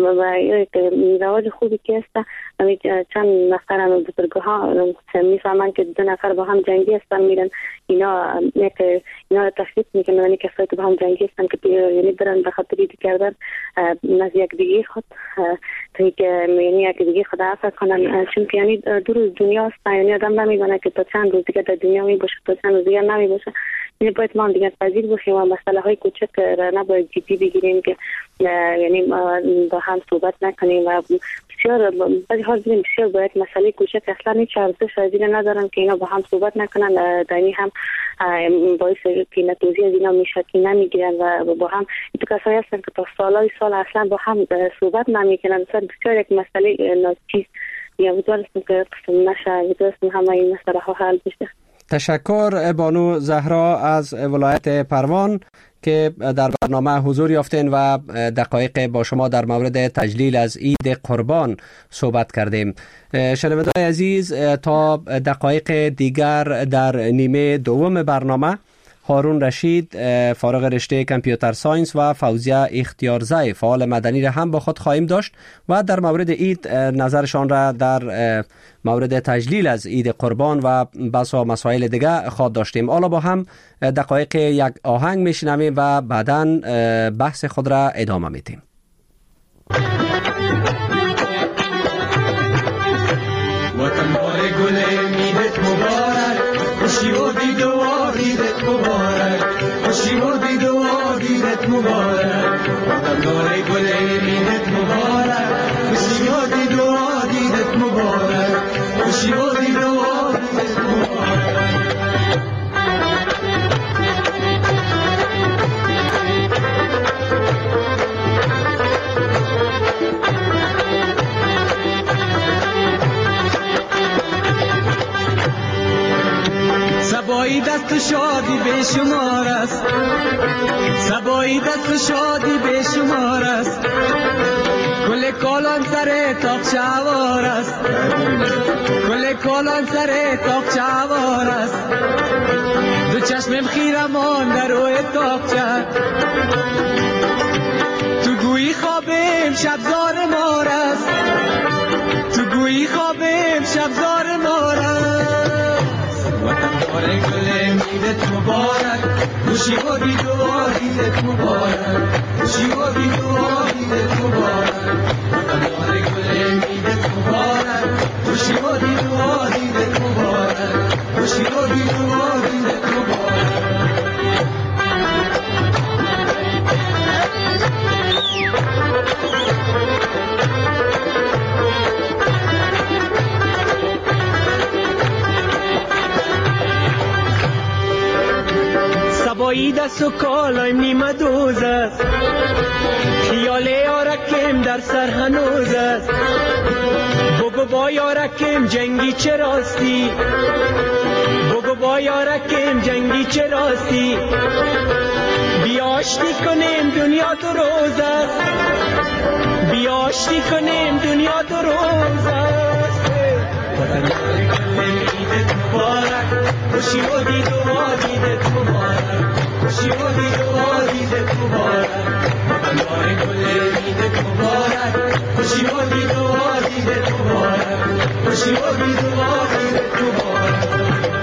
رواج خوبی که است چند نفر هم بزرگها میفهمن که دو نفر با هم جنگی هستن میرن اینا یک اینا تشخیص میکنن، یعنی کسایی که با هم جنگی هستن که یعنی برن به خاطر دید کردن از یک دیگه خود تا که یعنی یک دیگه خود عفو کنن، چون که یعنی دور دنیا است، یعنی آدم نمیدونه که تا چند روز دیگه در دنیا می باشه تا چند روز دیگه نمی باشه. یعنی باید ما دیگه پذیر باشیم و مسئله های کوچک را نباید جدی بگیریم که یعنی با هم صحبت نکنیم و بسیار بعضی ها دیدیم بسیار باید مسئله کوچک اصلا هیچ ارزش از این ندارن که اینا با هم صحبت نکنن، دانی هم باعث که نتیجه از اینا میشه که نمیگیرن و با هم تو کسایی هستن که تا سالهای سال اصلا با هم صحبت نمیکنن. بسیار یک مسئله ناچیز یا امیدوارستم که قسم نشه، امیدوارستم همه این مسئله ها حل بشه. تشکر بانو زهرا از ولایت پروان که در برنامه حضور یافتین و دقایق با شما در مورد تجلیل از عید قربان صحبت کردیم. شنوندگان عزیز، تا دقایق دیگر در نیمه دوم برنامه هارون رشید فارغ رشته کامپیوتر ساینس و فوزیه اختیارزی فعال مدنی را هم با خود خواهیم داشت و در مورد عید نظرشان را در مورد تجلیل از عید قربان و بسا مسائل دیگه خواهد داشتیم. حالا با هم دقایق یک آهنگ میشنویم و بعداً بحث خود را ادامه میدیم. وطن بار گل عیدت مبارک، خوشی و دید و عیدت مبارک، خوشی و دید و عیدت مبارک، وطن بار گل عیدت مبارک، خوشی و دید و عیدت مبارک، خوشی و دید و عیدت مبارک. بیشمار است، سبایی دست شادی بیشمار است، کل کالان سر تاق شوار است، کل کالان سر تاق شوار است، دو چشمم خیرمان در روی تاقچه، تو گویی خوابم شبزار مار است، تو گویی خوابم شبزار مار است. وطن دار گل میدت مبارک، خوشی و بیدوا دیدت مبارک، خوشی و بیدوا دیدت مبارک. وطن دار گل میدت مبارک، خوشی و بیدوا دیدت مبارک، خوشی و بیدوا دیدت مبارک. سبایی دست و کالایم نیمه دوز است، خیال یارکم در سر هنوز است، بگو با یارکم جنگی چه راستی، بگو با یارکم جنگی چه راستی، بیاشتی کنیم دنیا دو روز است، بیاشتی کنیم دنیا دو روز است. وطن دار گل عیدت مبارک، خوشی و دیدوا دیدت مبارک، خوشی و دیدوا دیدت مبارک. وطن دار گل عیدت مبارک، خوشی و دیدوا دیدت مبارک، خوشی و دیدوا دیدت مبارک.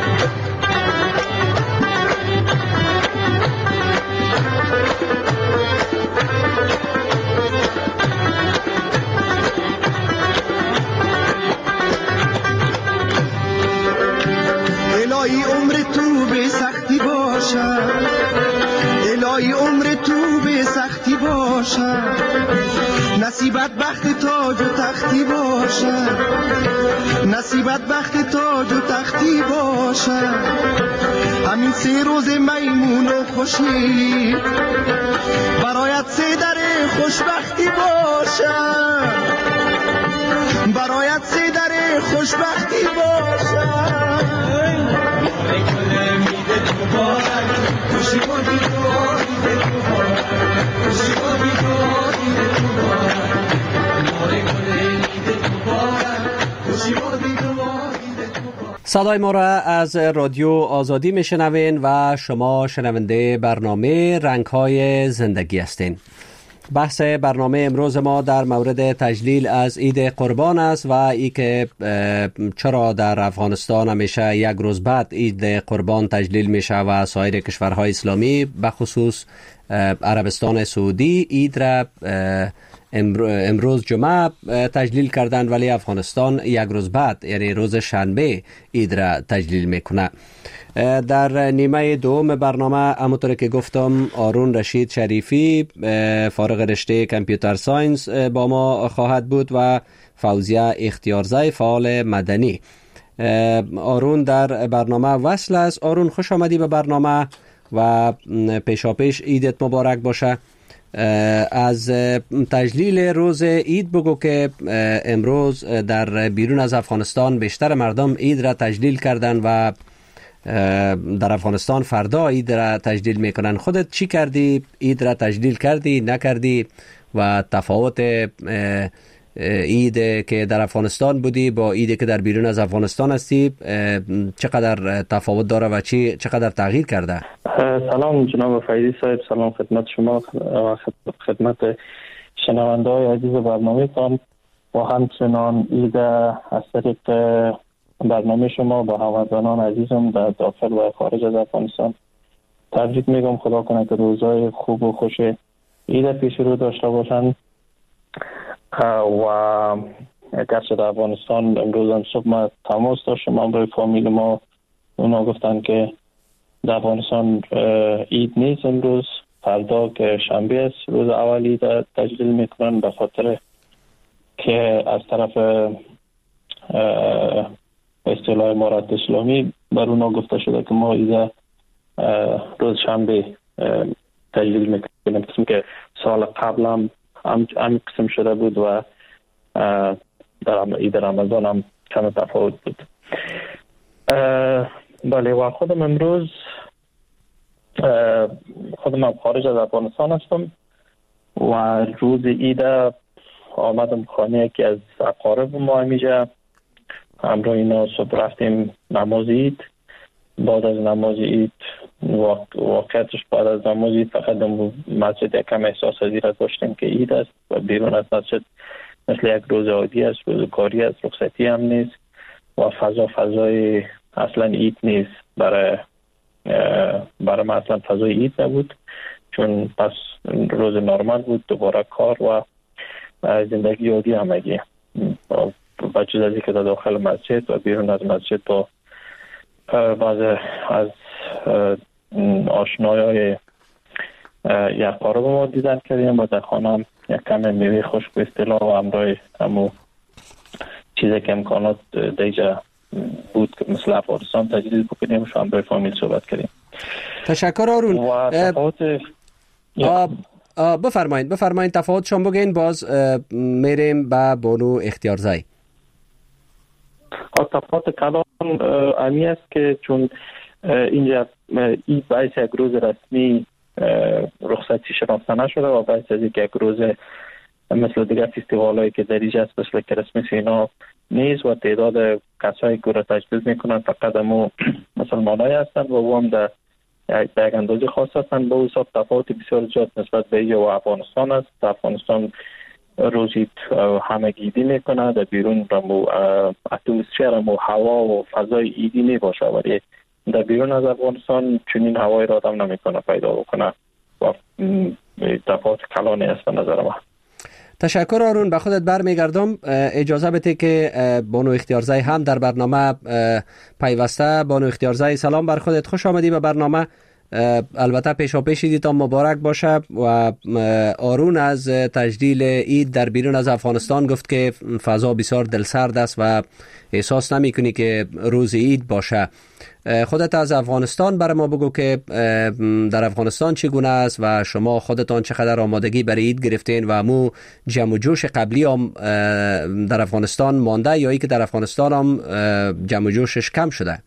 الهی عمر تو به سختی باشه، الهی عمر تو به سختی باشه، نصیبت بخت تاج و تختی باشه، نصیبت بخت تاج و تختی باشه، همین سه روز میمون و خوشی برایت سه در خوشبختی باشه، برایت سه در خوشبختی باشه. صدای ما را از رادیو آزادی میشنوین و شما شنونده برنامه رنگ‌های زندگی هستین. بحث برنامه امروز ما در مورد تجلیل از عید قربان است و ای که چرا در افغانستان همیشه یک روز بعد عید قربان تجلیل میشه و سایر کشورهای اسلامی به خصوص عربستان سعودی عید را امروز جمعه تجلیل کردن ولی افغانستان یک روز بعد یعنی روز شنبه عید را تجلیل میکنه. در نیمه دوم برنامه همونطور که گفتم آرون رشید شریفی فارغ رشته کامپیوتر ساینس با ما خواهد بود و فوزیه اختیارزی فعال مدنی. آرون در برنامه وصل است. آرون خوش آمدی به برنامه و پیشاپیش عیدت مبارک باشه. از تجلیل روز عید بگو که امروز در بیرون از افغانستان بیشتر مردم عید را تجلیل کردن و در افغانستان فردا عید را تجلیل میکنن. خودت چی کردی؟ عید را تجلیل کردی نکردی و تفاوت عید که در افغانستان بودی با عید که در بیرون از افغانستان هستی چقدر تفاوت داره و چی چقدر تغییر کرده؟ سلام جناب فیضی صاحب، سلام خدمت شما و خدمت شنونده های عزیز برنامه تان و همچنان عید از طریق برنامه شما با هموطنان عزیزم در داخل و خارج از افغانستان تبریک میگم. خدا کنه که روزای خوب و خوش عید پیش رو داشته باشند و گرچه در افغانستان امروز هم صبح ما تماس داشتم امروی فامیل ما، اونا گفتن که در افغانستان عید نیست امروز، فردا که شنبه است روز اول عید تجلیل میکنن به خاطر که از طرف اصطلاح امارات اسلامی بر اونا گفته شده که ما عید روز شنبه تجلیل میکنیم، قسم که سال قبل هم هم قسم شده بود و در عید رمضان هم کم تفاوت بود. بله و خودم امروز خودم خارج از افغانستان هستم و روز عید آمدم خانه یکی از اقارب ما همیشه. همراه اینا صبح رفتیم نماز عید. بعد از نماز عید واقعیتش بعد از نماز عید فقط در مسجد یکم احساس حضیرت داشتیم که عید است و بیرون از مسجد مثل یک روز عادی است، روز کاری است، رخصتی هم نیست و فضا فضای اصلا عید نیست. برای برای من اصلا فضای عید نبود، چون پس روز نرمال بود، دوباره کار و زندگی عادی همگی. بچه از که در داخل مسجد و بیرون از مسجد با بعض از آشنایای یک قارب ما دیدن کردیم و در خانه هم یک کم میوه خشک به اصطلاح و همراه همو چیزی که امکانات دیجا بود که مثل افغانستان تجدید بکنیم و همراه فامیل صحبت کردیم. تشکر آرون. و تفاوت بفرمایید بفرمایید تفاوت شما بگین، باز میریم به بانو اختیارزایی. تفاوت کلان امی است که چون اینجا این باعث یک روز رسمی رخصتی شناخته نشده و باعث از یک روز مثل دیگر فستیوال هایی که در اینجا است مثل کریسمس اینا نیست و تعداد کسایی که را تجدید میکنن فقط همو مسلمان های هستن و او هم در یک اندازه خاص هستن. با حساب تفاوت بسیار زیاد نسبت به اینجا و افغانستان است. افغانستان روزی همه ایدی میکنه، در بیرون رمو اتمسفر و هوا و فضای ایدی نباشه، ولی در بیرون از افغانستان چنین هوایی را آدم نمیکنه پیدا بکنه و تفاوت کلانی است به نظر من. تشکر آرون. به خودت برمیگردم. اجازه بده که بانو اختیارزایی هم در برنامه پیوسته. بانو اختیارزایی سلام بر خودت، خوش آمدی به برنامه. البته پیشا پیش عیدتان مبارک باشه. و آرون از تجلیل عید در بیرون از افغانستان گفت که فضا بسیار دلسرد است و احساس نمی کنی که روز عید باشه. خودت از افغانستان برای ما بگو که در افغانستان چگونه است و شما خودتان چقدر آمادگی برای عید گرفتین و مو جمع و جوش قبلی هم در افغانستان مانده یا ای که در افغانستان هم جمع و جوشش کم شده؟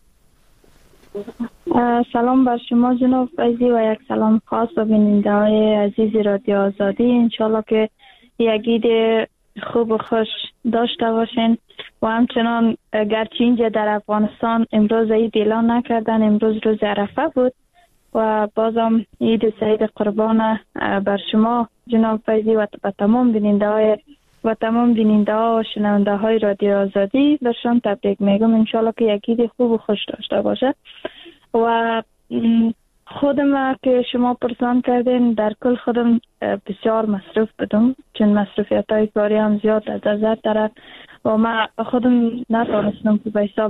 سلام بر شما جناب فیضی و یک سلام خاص به بیننده های عزیز رادیو آزادی. انشالله که یک عید خوب و خوش داشته باشین و همچنان گرچه اینجا در افغانستان امروز عید اعلان نکردن، امروز روز عرفه بود و بازم عید سعید قربان بر شما جناب فیضی و به تمام بیننده های و تمام بیننده ها و شنونده های رادیو آزادی برشان تبریک میگم. انشالله که یک عید خوب و خوش داشته باشه. و خودم که شما پرسان کردین، در کل خودم بسیار مصروف بدم چون مصروفیت های کاری هم زیاد از نظر داره و من خودم نتونستم که به حساب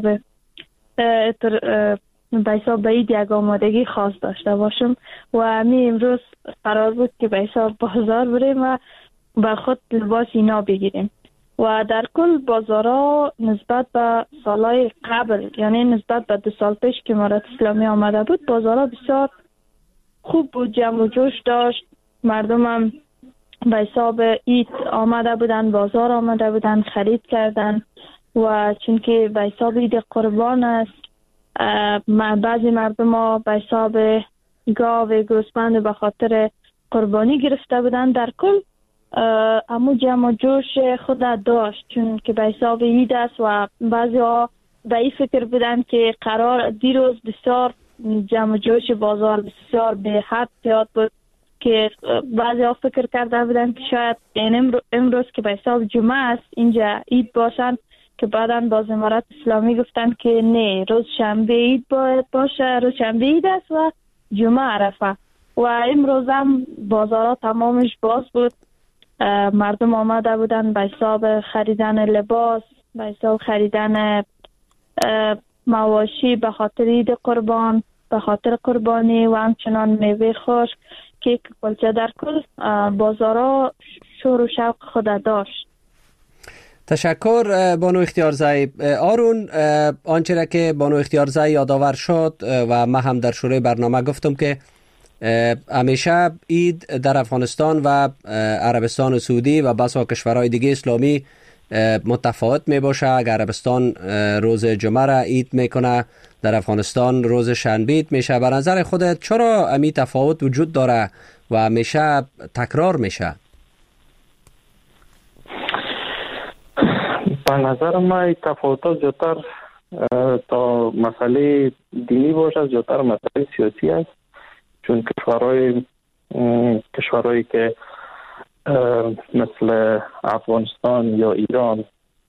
به حساب به عید یک آمادگی خاص داشته باشم و همین امروز قرار بود که به حساب بازار بریم و به خود لباس اینا بگیریم و در کل بازارها نسبت به سالهای قبل، یعنی نسبت به دو سال پیش که امارت اسلامی آمده بود، بازارها بسیار خوب بود، جمع و جوش داشت. مردم هم به حساب عید آمده بودن، بازار آمده بودن، خرید کردن و چون که به حساب عید قربان است بعضی مردم ها به حساب گاو گوسفند به خاطر قربانی گرفته بودن. در کل امو جمع و جوش خود داشت چون که به حساب عید است و بعضی ها به این فکر بودن که قرار دیروز بسیار جمع و جوش بازار بسیار به حد زیاد بود که بعضی ها فکر کرده بودن که شاید امروز که به حساب جمعه است اینجا عید باشن که بعدا باز امارت اسلامی گفتن که نه، روز شنبه عید باید باشه، روز شنبه عید است و جمعه عرفه و امروز هم بازارها تمامش باز بود. مردم آمده بودن به حساب خریدن لباس، به حساب خریدن مواشی به خاطر عید قربان، به خاطر قربانی و همچنان میوه خشک، کیک، کلچه. در کل بازارها شور و شوق خود داشت. تشکر بانو اختیارزایی. آرون، آنچه را که بانو اختیارزایی یادآور شد و من هم در شروع برنامه گفتم که همیشه عید در افغانستان و عربستان سعودی و بسا کشورهای دیگه اسلامی متفاوت می باشه. اگر عربستان روز جمعه را عید میکنه، در افغانستان روز شنبه میشه. به نظر خودت چرا امی تفاوت وجود داره و همیشه تکرار میشه؟ به نظر من تفاوتات زیادتر تا مسئله دینی باشه، زیادتر مسئله سیاسی است. چون کشورهای کشورهایی که مثل افغانستان یا ایران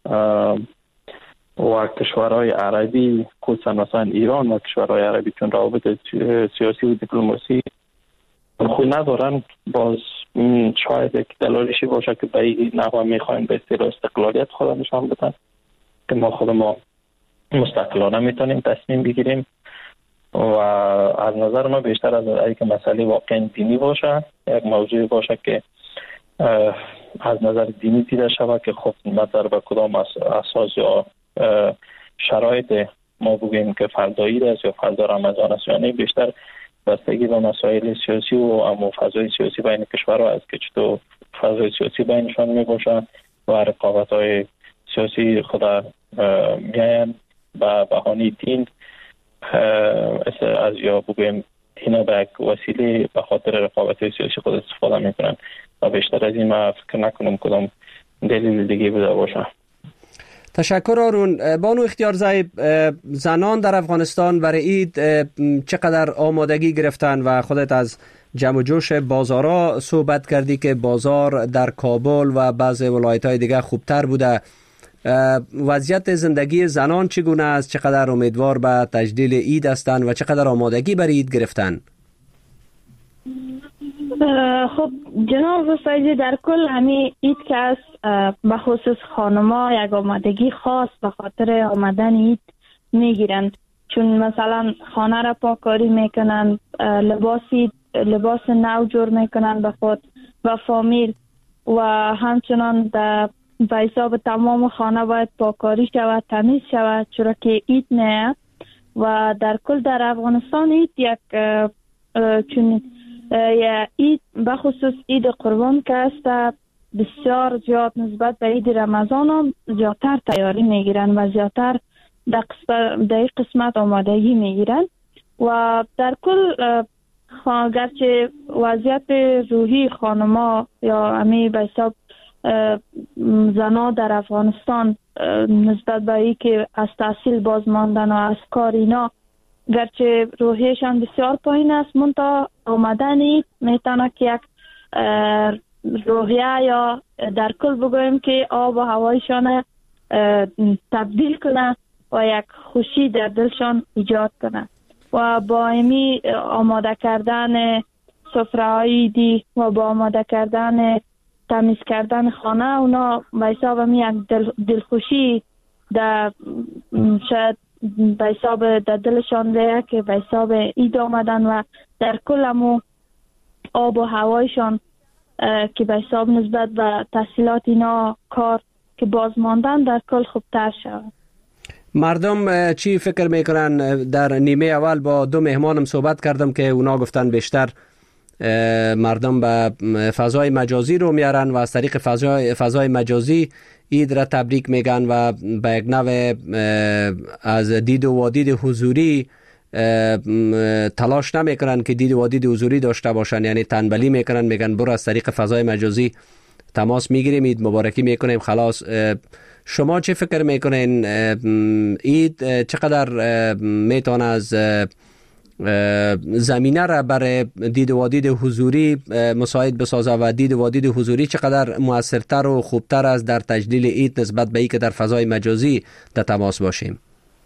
و کشورهای عربی، خصوصا مثلا ایران و کشورهای عربی، چون روابط سیاسی و دیپلماسی خوب ندارن، باز شاید یک دلایلشی باشه که به این نحو میخواین به اصطلاح استقلالیت خود نشان بدن که ما خود ما مستقلانه میتونیم تصمیم بگیریم. و از نظر ما بیشتر از اینکه مسئله واقعا دینی باشه، یک موضوعی باشه که از نظر دینی دیده شود که خب نظر به کدام اساس یا شرایط ما بگیم که فردایی است یا فردا رمضان است یا نه، بیشتر بستگی به مسائل سیاسی و اما فضای سیاسی بین کشورها است که چطور فضای سیاسی بینشان می باشه و رقابت های سیاسی خدا میاین به بهانه دین از یا بگیم اینا به یک وسیله به خاطر رقابت های سیاسی خود استفاده میکنن و بیشتر از این ما فکر نکنم کدام دلیل دیگه بوده باشه. تشکر آرون. بانو اختیارزی، زنان در افغانستان برای عید چقدر آمادگی گرفتن و خودت از جمع و جوش بازارا صحبت کردی که بازار در کابل و بعضی ولایت‌های دیگه خوبتر بوده. وضعیت زندگی زنان چگونه است؟ چقدر امیدوار به تجلیل عید هستند و چقدر آمادگی برای عید گرفتن؟ خب جناب رسایی، در کل همین عید که است به خصوص خانما یک آمادگی خاص به خاطر آمدن عید میگیرند، چون مثلا خانه را پاککاری میکنند، لباسی لباس نو جور میکنند به خود و فامیل و همچنان در به حساب تمام خانه باید پاککاری شود، تمیز شود، چرا که عید نه. و در کل در افغانستان عید یک چون عید به خصوص عید قربان که است بسیار زیاد نسبت به عید رمضان هم زیادتر تیاری میگیرن و زیادتر در این قسمت آمادگی میگیرن. و در کل گرچه وضعیت روحی خانما یا امی به حساب زنا در افغانستان نسبت به ای که از تحصیل باز ماندن و از کار اینا گرچه روحیشان بسیار پایین است، منتها آمدنی میتونه که یک روحیه یا در کل بگویم که آب و هوایشان تبدیل کنه و یک خوشی در دلشان ایجاد کنه. و با امی آماده کردن سفره های دی و با آماده کردن تمیز کردن خانه، اونا به حساب می یک دل دلخوشی در شاید به حساب در دلشان ده که به حساب عید آمدن و در کل همو آب و هوایشان که به حساب نسبت به تحصیلات اینا کار که باز ماندن در کل خوبتر شود. مردم چی فکر میکنن؟ در نیمه اول با دو مهمانم صحبت کردم که اونا گفتن بیشتر مردم به فضای مجازی رو میارن و از طریق فضای, فضای مجازی عید را تبریک میگن و به یک نوع از دید و وادید حضوری تلاش نمیکنن که دید و وادید حضوری داشته باشن، یعنی تنبلی میکنن، میگن برو از طریق فضای مجازی تماس میگیریم، عید مبارکی میکنیم، خلاص. شما چه فکر میکنین عید چقدر میتونه از زمینه را برای دید و وادید حضوری مساعد بسازه و دید و وادید حضوری چقدر مؤثرتر و خوبتر است در تجلیل عید نسبت به ای که در فضای مجازی در تماس باشیم؟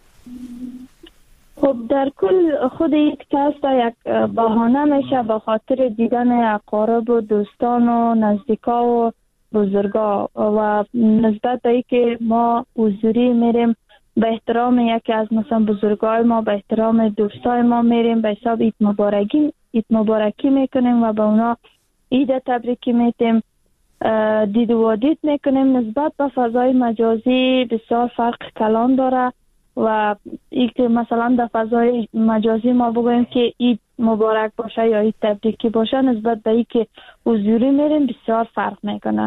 خب در کل خود عید که است یک بهانه میشه به خاطر دیدن اقارب و دوستان و نزدیکا و بزرگا و نسبت به ای که ما حضوری میریم به احترام یکی از مثلا بزرگای ما، به احترام دوستای ما میریم، به حساب عید مبارکی عید مبارکی میکنیم و به اونا عید تبریکی میتیم، دید و وادید میکنیم. نسبت به فضای مجازی بسیار فرق کلان داره و ای که مثلا در فضای مجازی ما بگویم که عید مبارک باشه یا عید تبریکی باشه، نسبت به ای که حضوری میریم بسیار فرق میکنه.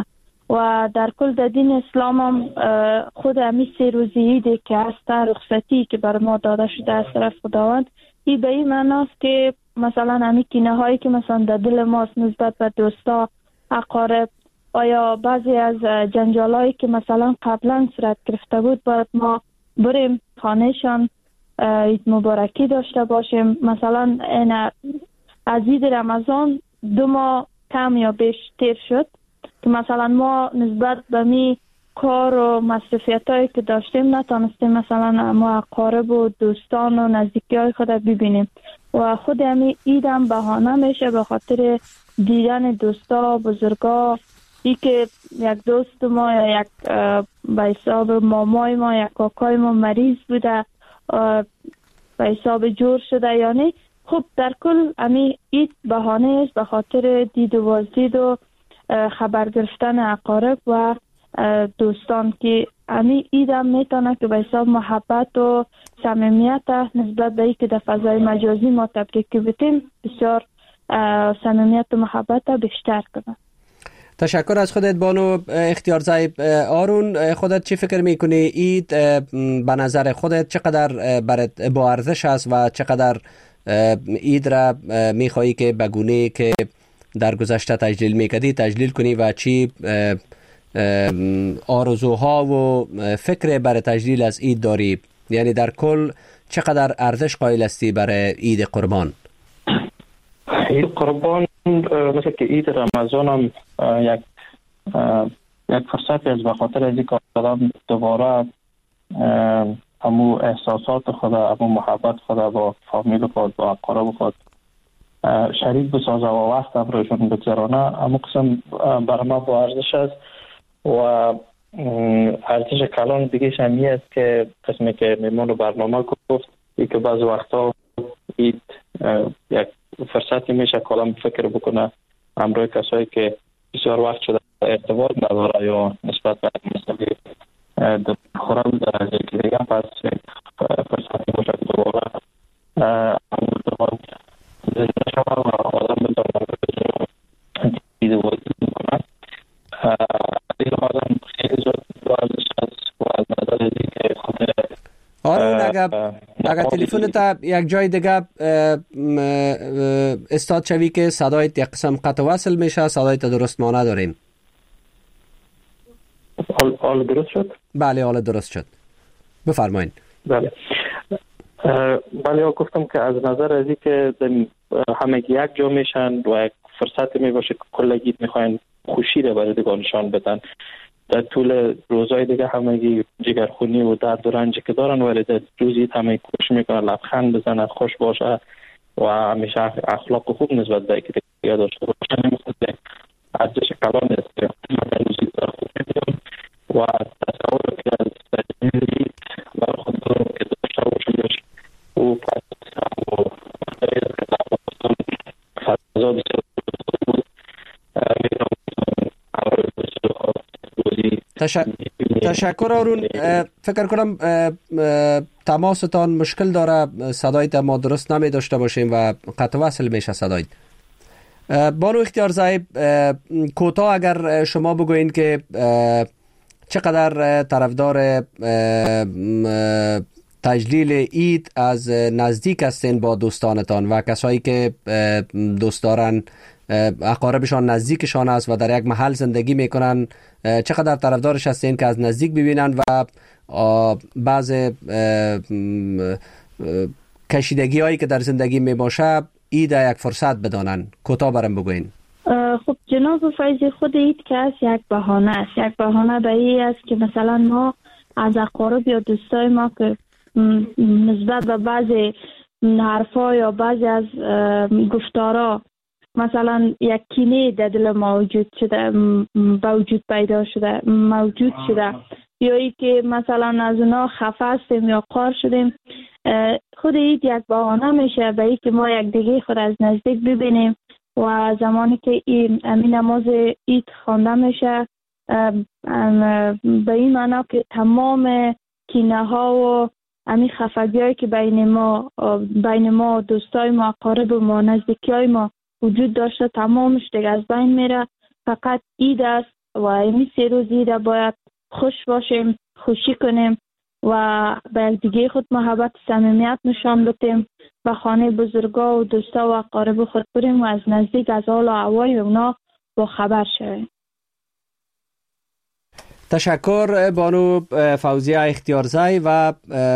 و در کل در دین اسلام هم خود همی سه روزی ایده که هست رخصتی که بر ما داده شده از طرف خداوند، این به این معناست که مثلا همی کینه هایی که مثلا در دل ماست نسبت به دوستا اقارب، آیا بعضی از جنجال هایی که مثلا قبلا صورت گرفته بود باید ما بریم خانهشان عید مبارکی داشته باشیم. مثلا این از عید رمضان دو ماه کم یا بیش تیر شد که مثلا ما نسبت به می کار و مصرفیت هایی که داشتیم نتانستیم مثلا ما اقارب و دوستان و نزدیکی های خود ببینیم و خود همی عید هم بهانه میشه به خاطر دیدن دوستا بزرگا. ای که یک دوست ما یا یک به حساب مامای ما یا کاکای ما مریض بوده به حساب جور شده، یعنی خب در کل امی عید بهانه است به خاطر دید و بازدید و خبر گرفتن اقارب و دوستان که امی عید هم میتونه که به حساب محبت و صمیمیت نسبت به ای که در فضای مجازی ما تبریک بتیم بسیار صمیمیت و محبت بیشتر کنه. تشکر از خودت بانو اختیارزای. آرون، خودت چی فکر میکنی عید به نظر خودت چقدر برات با ارزش است و چقدر عید را میخوایی که به گونه‌ای که در گذشته تجلیل میکردی تجلیل کنی و چی آرزوها و فکر برای تجلیل از عید داری؟ یعنی در کل چقدر ارزش قائل هستی برای عید قربان؟ عید قربان مثل که عید رمضان هم یک یک فرصتی از به خاطر از اینکه آدم دوباره همو احساسات خود، همو محبت خود با فامیل خود با اقارب خود شریک بسازه و وقت هم روشون بگذرانه، همو قسم برای ما با ارزش است. و ارزش کلان دیگه شمی است که قسمی که میمان برنامه گفت ای که بعض وقتا عید یک فرصتی میشه کلام فکر بکنه همراه کسایی که بسیار وقت شده ارتباط نداره یا نسبت به مسئله در خورم در از یکی دیگه پس فرصتی باشه که دوباره همون دوباره زنده شما و آدم بدانم دیده بازی میکنه. این آدم خیلی زود بازش هست و از نظر دیگه خود آرون اگر اگر تلفنت یک جای دیگه استاد شوی که صدایت یک قسم قطع وصل میشه، صدایت درست ما نداریم. حال درست شد؟ بله حال درست شد، بفرمایید. بله بله گفتم که از نظر از این که همگی یک جا میشن و یک فرصت می باشه که کلگیت میخواین خوشی رو برای دیگه نشان بدن. در طول روزهای دیگه همگی جگرخونی و درد و رنجی که دارن ولی در روزی همه کوشش میکنن لبخند بزنن، خوش باشه و همیشه اخلاق خوب نسبت به که دیگه داشته باشن. نمیخواد ارزش کلان است که در روزی داره خوب میدیم و تصور که از تجمیل برای خود دارم که داشته باشن و پس و خیلی که دارم فضا بسیار بود تشکر آرون. فکر کنم تماستان مشکل داره، صدایت ما درست نمی داشته باشیم و قطع وصل میشه صدایت. بانو اختیارزای، کوتاه اگر شما بگوین که چقدر طرفدار تجلیل عید از نزدیک هستین با دوستانتان و کسایی که دوست دارن اقاربشان نزدیکشان است و در یک محل زندگی میکنن، چقدر طرفدارش هستین که از نزدیک ببینن و بعض کشیدگی هایی که در زندگی می باشه عید یک فرصت بدانن؟ کوتاه برام بگوین. خب جناب فیضی، خود عید که است یک بهانه است، یک بهانه به این است که مثلا ما از اقارب یا دوستای ما که نسبت به بعضی حرفا یا بعضی از گفتارا مثلا یک کینه در دل ما وجود شده به وجود پیدا شده موجود شده یا ای که مثلا از اونا خفه هستیم یا قار شدیم، خود عید یک بهانه میشه به ای که ما یک دیگه خود از نزدیک ببینیم و زمانی که این نماز عید خوانده میشه به این معنا که تمام کینه ها و همین خفگی هایی که بین ما بین ما دوستای ما اقارب ما نزدیکی های ما وجود داشته تمامش دیگه از بین میره. فقط عید است و این سه روزی را باید خوش باشیم، خوشی کنیم و به دیگه خود محبت صمیمیت نشان بدیم و خانه بزرگا و دوستا و اقارب خود بریم و از نزدیک از حال و احوال اونا با خبر شویم. تشکر بانو فوزیه اختیارزی و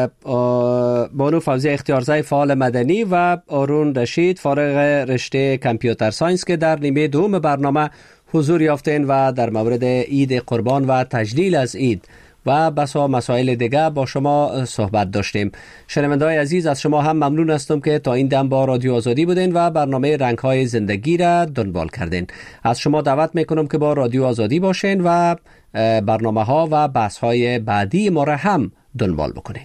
بانو فوزیه اختیارزی فعال مدنی و آرون رشید فارغ رشته کامپیوتر ساینس که در نیمه دوم برنامه حضور یافتین و در مورد عید قربان و تجلیل از عید و بسا مسائل دیگه با شما صحبت داشتیم. شنونده‌های عزیز، از شما هم ممنون هستم که تا این دم با رادیو آزادی بودین و برنامه رنگ‌های زندگی را دنبال کردین. از شما دعوت میکنم که با رادیو آزادی باشین و برنامه‌ها و بحث‌های بعدی ما را هم دنبال بکنین.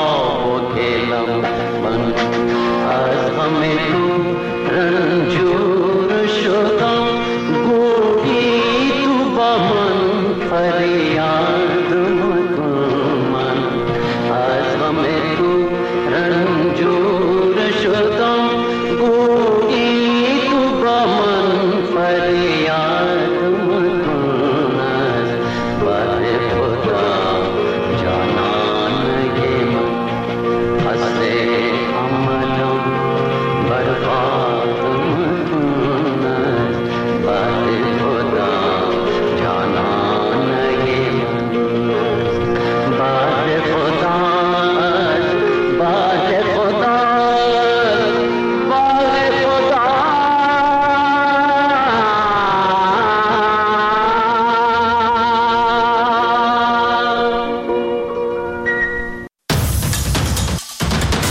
आज हमें तू रंजू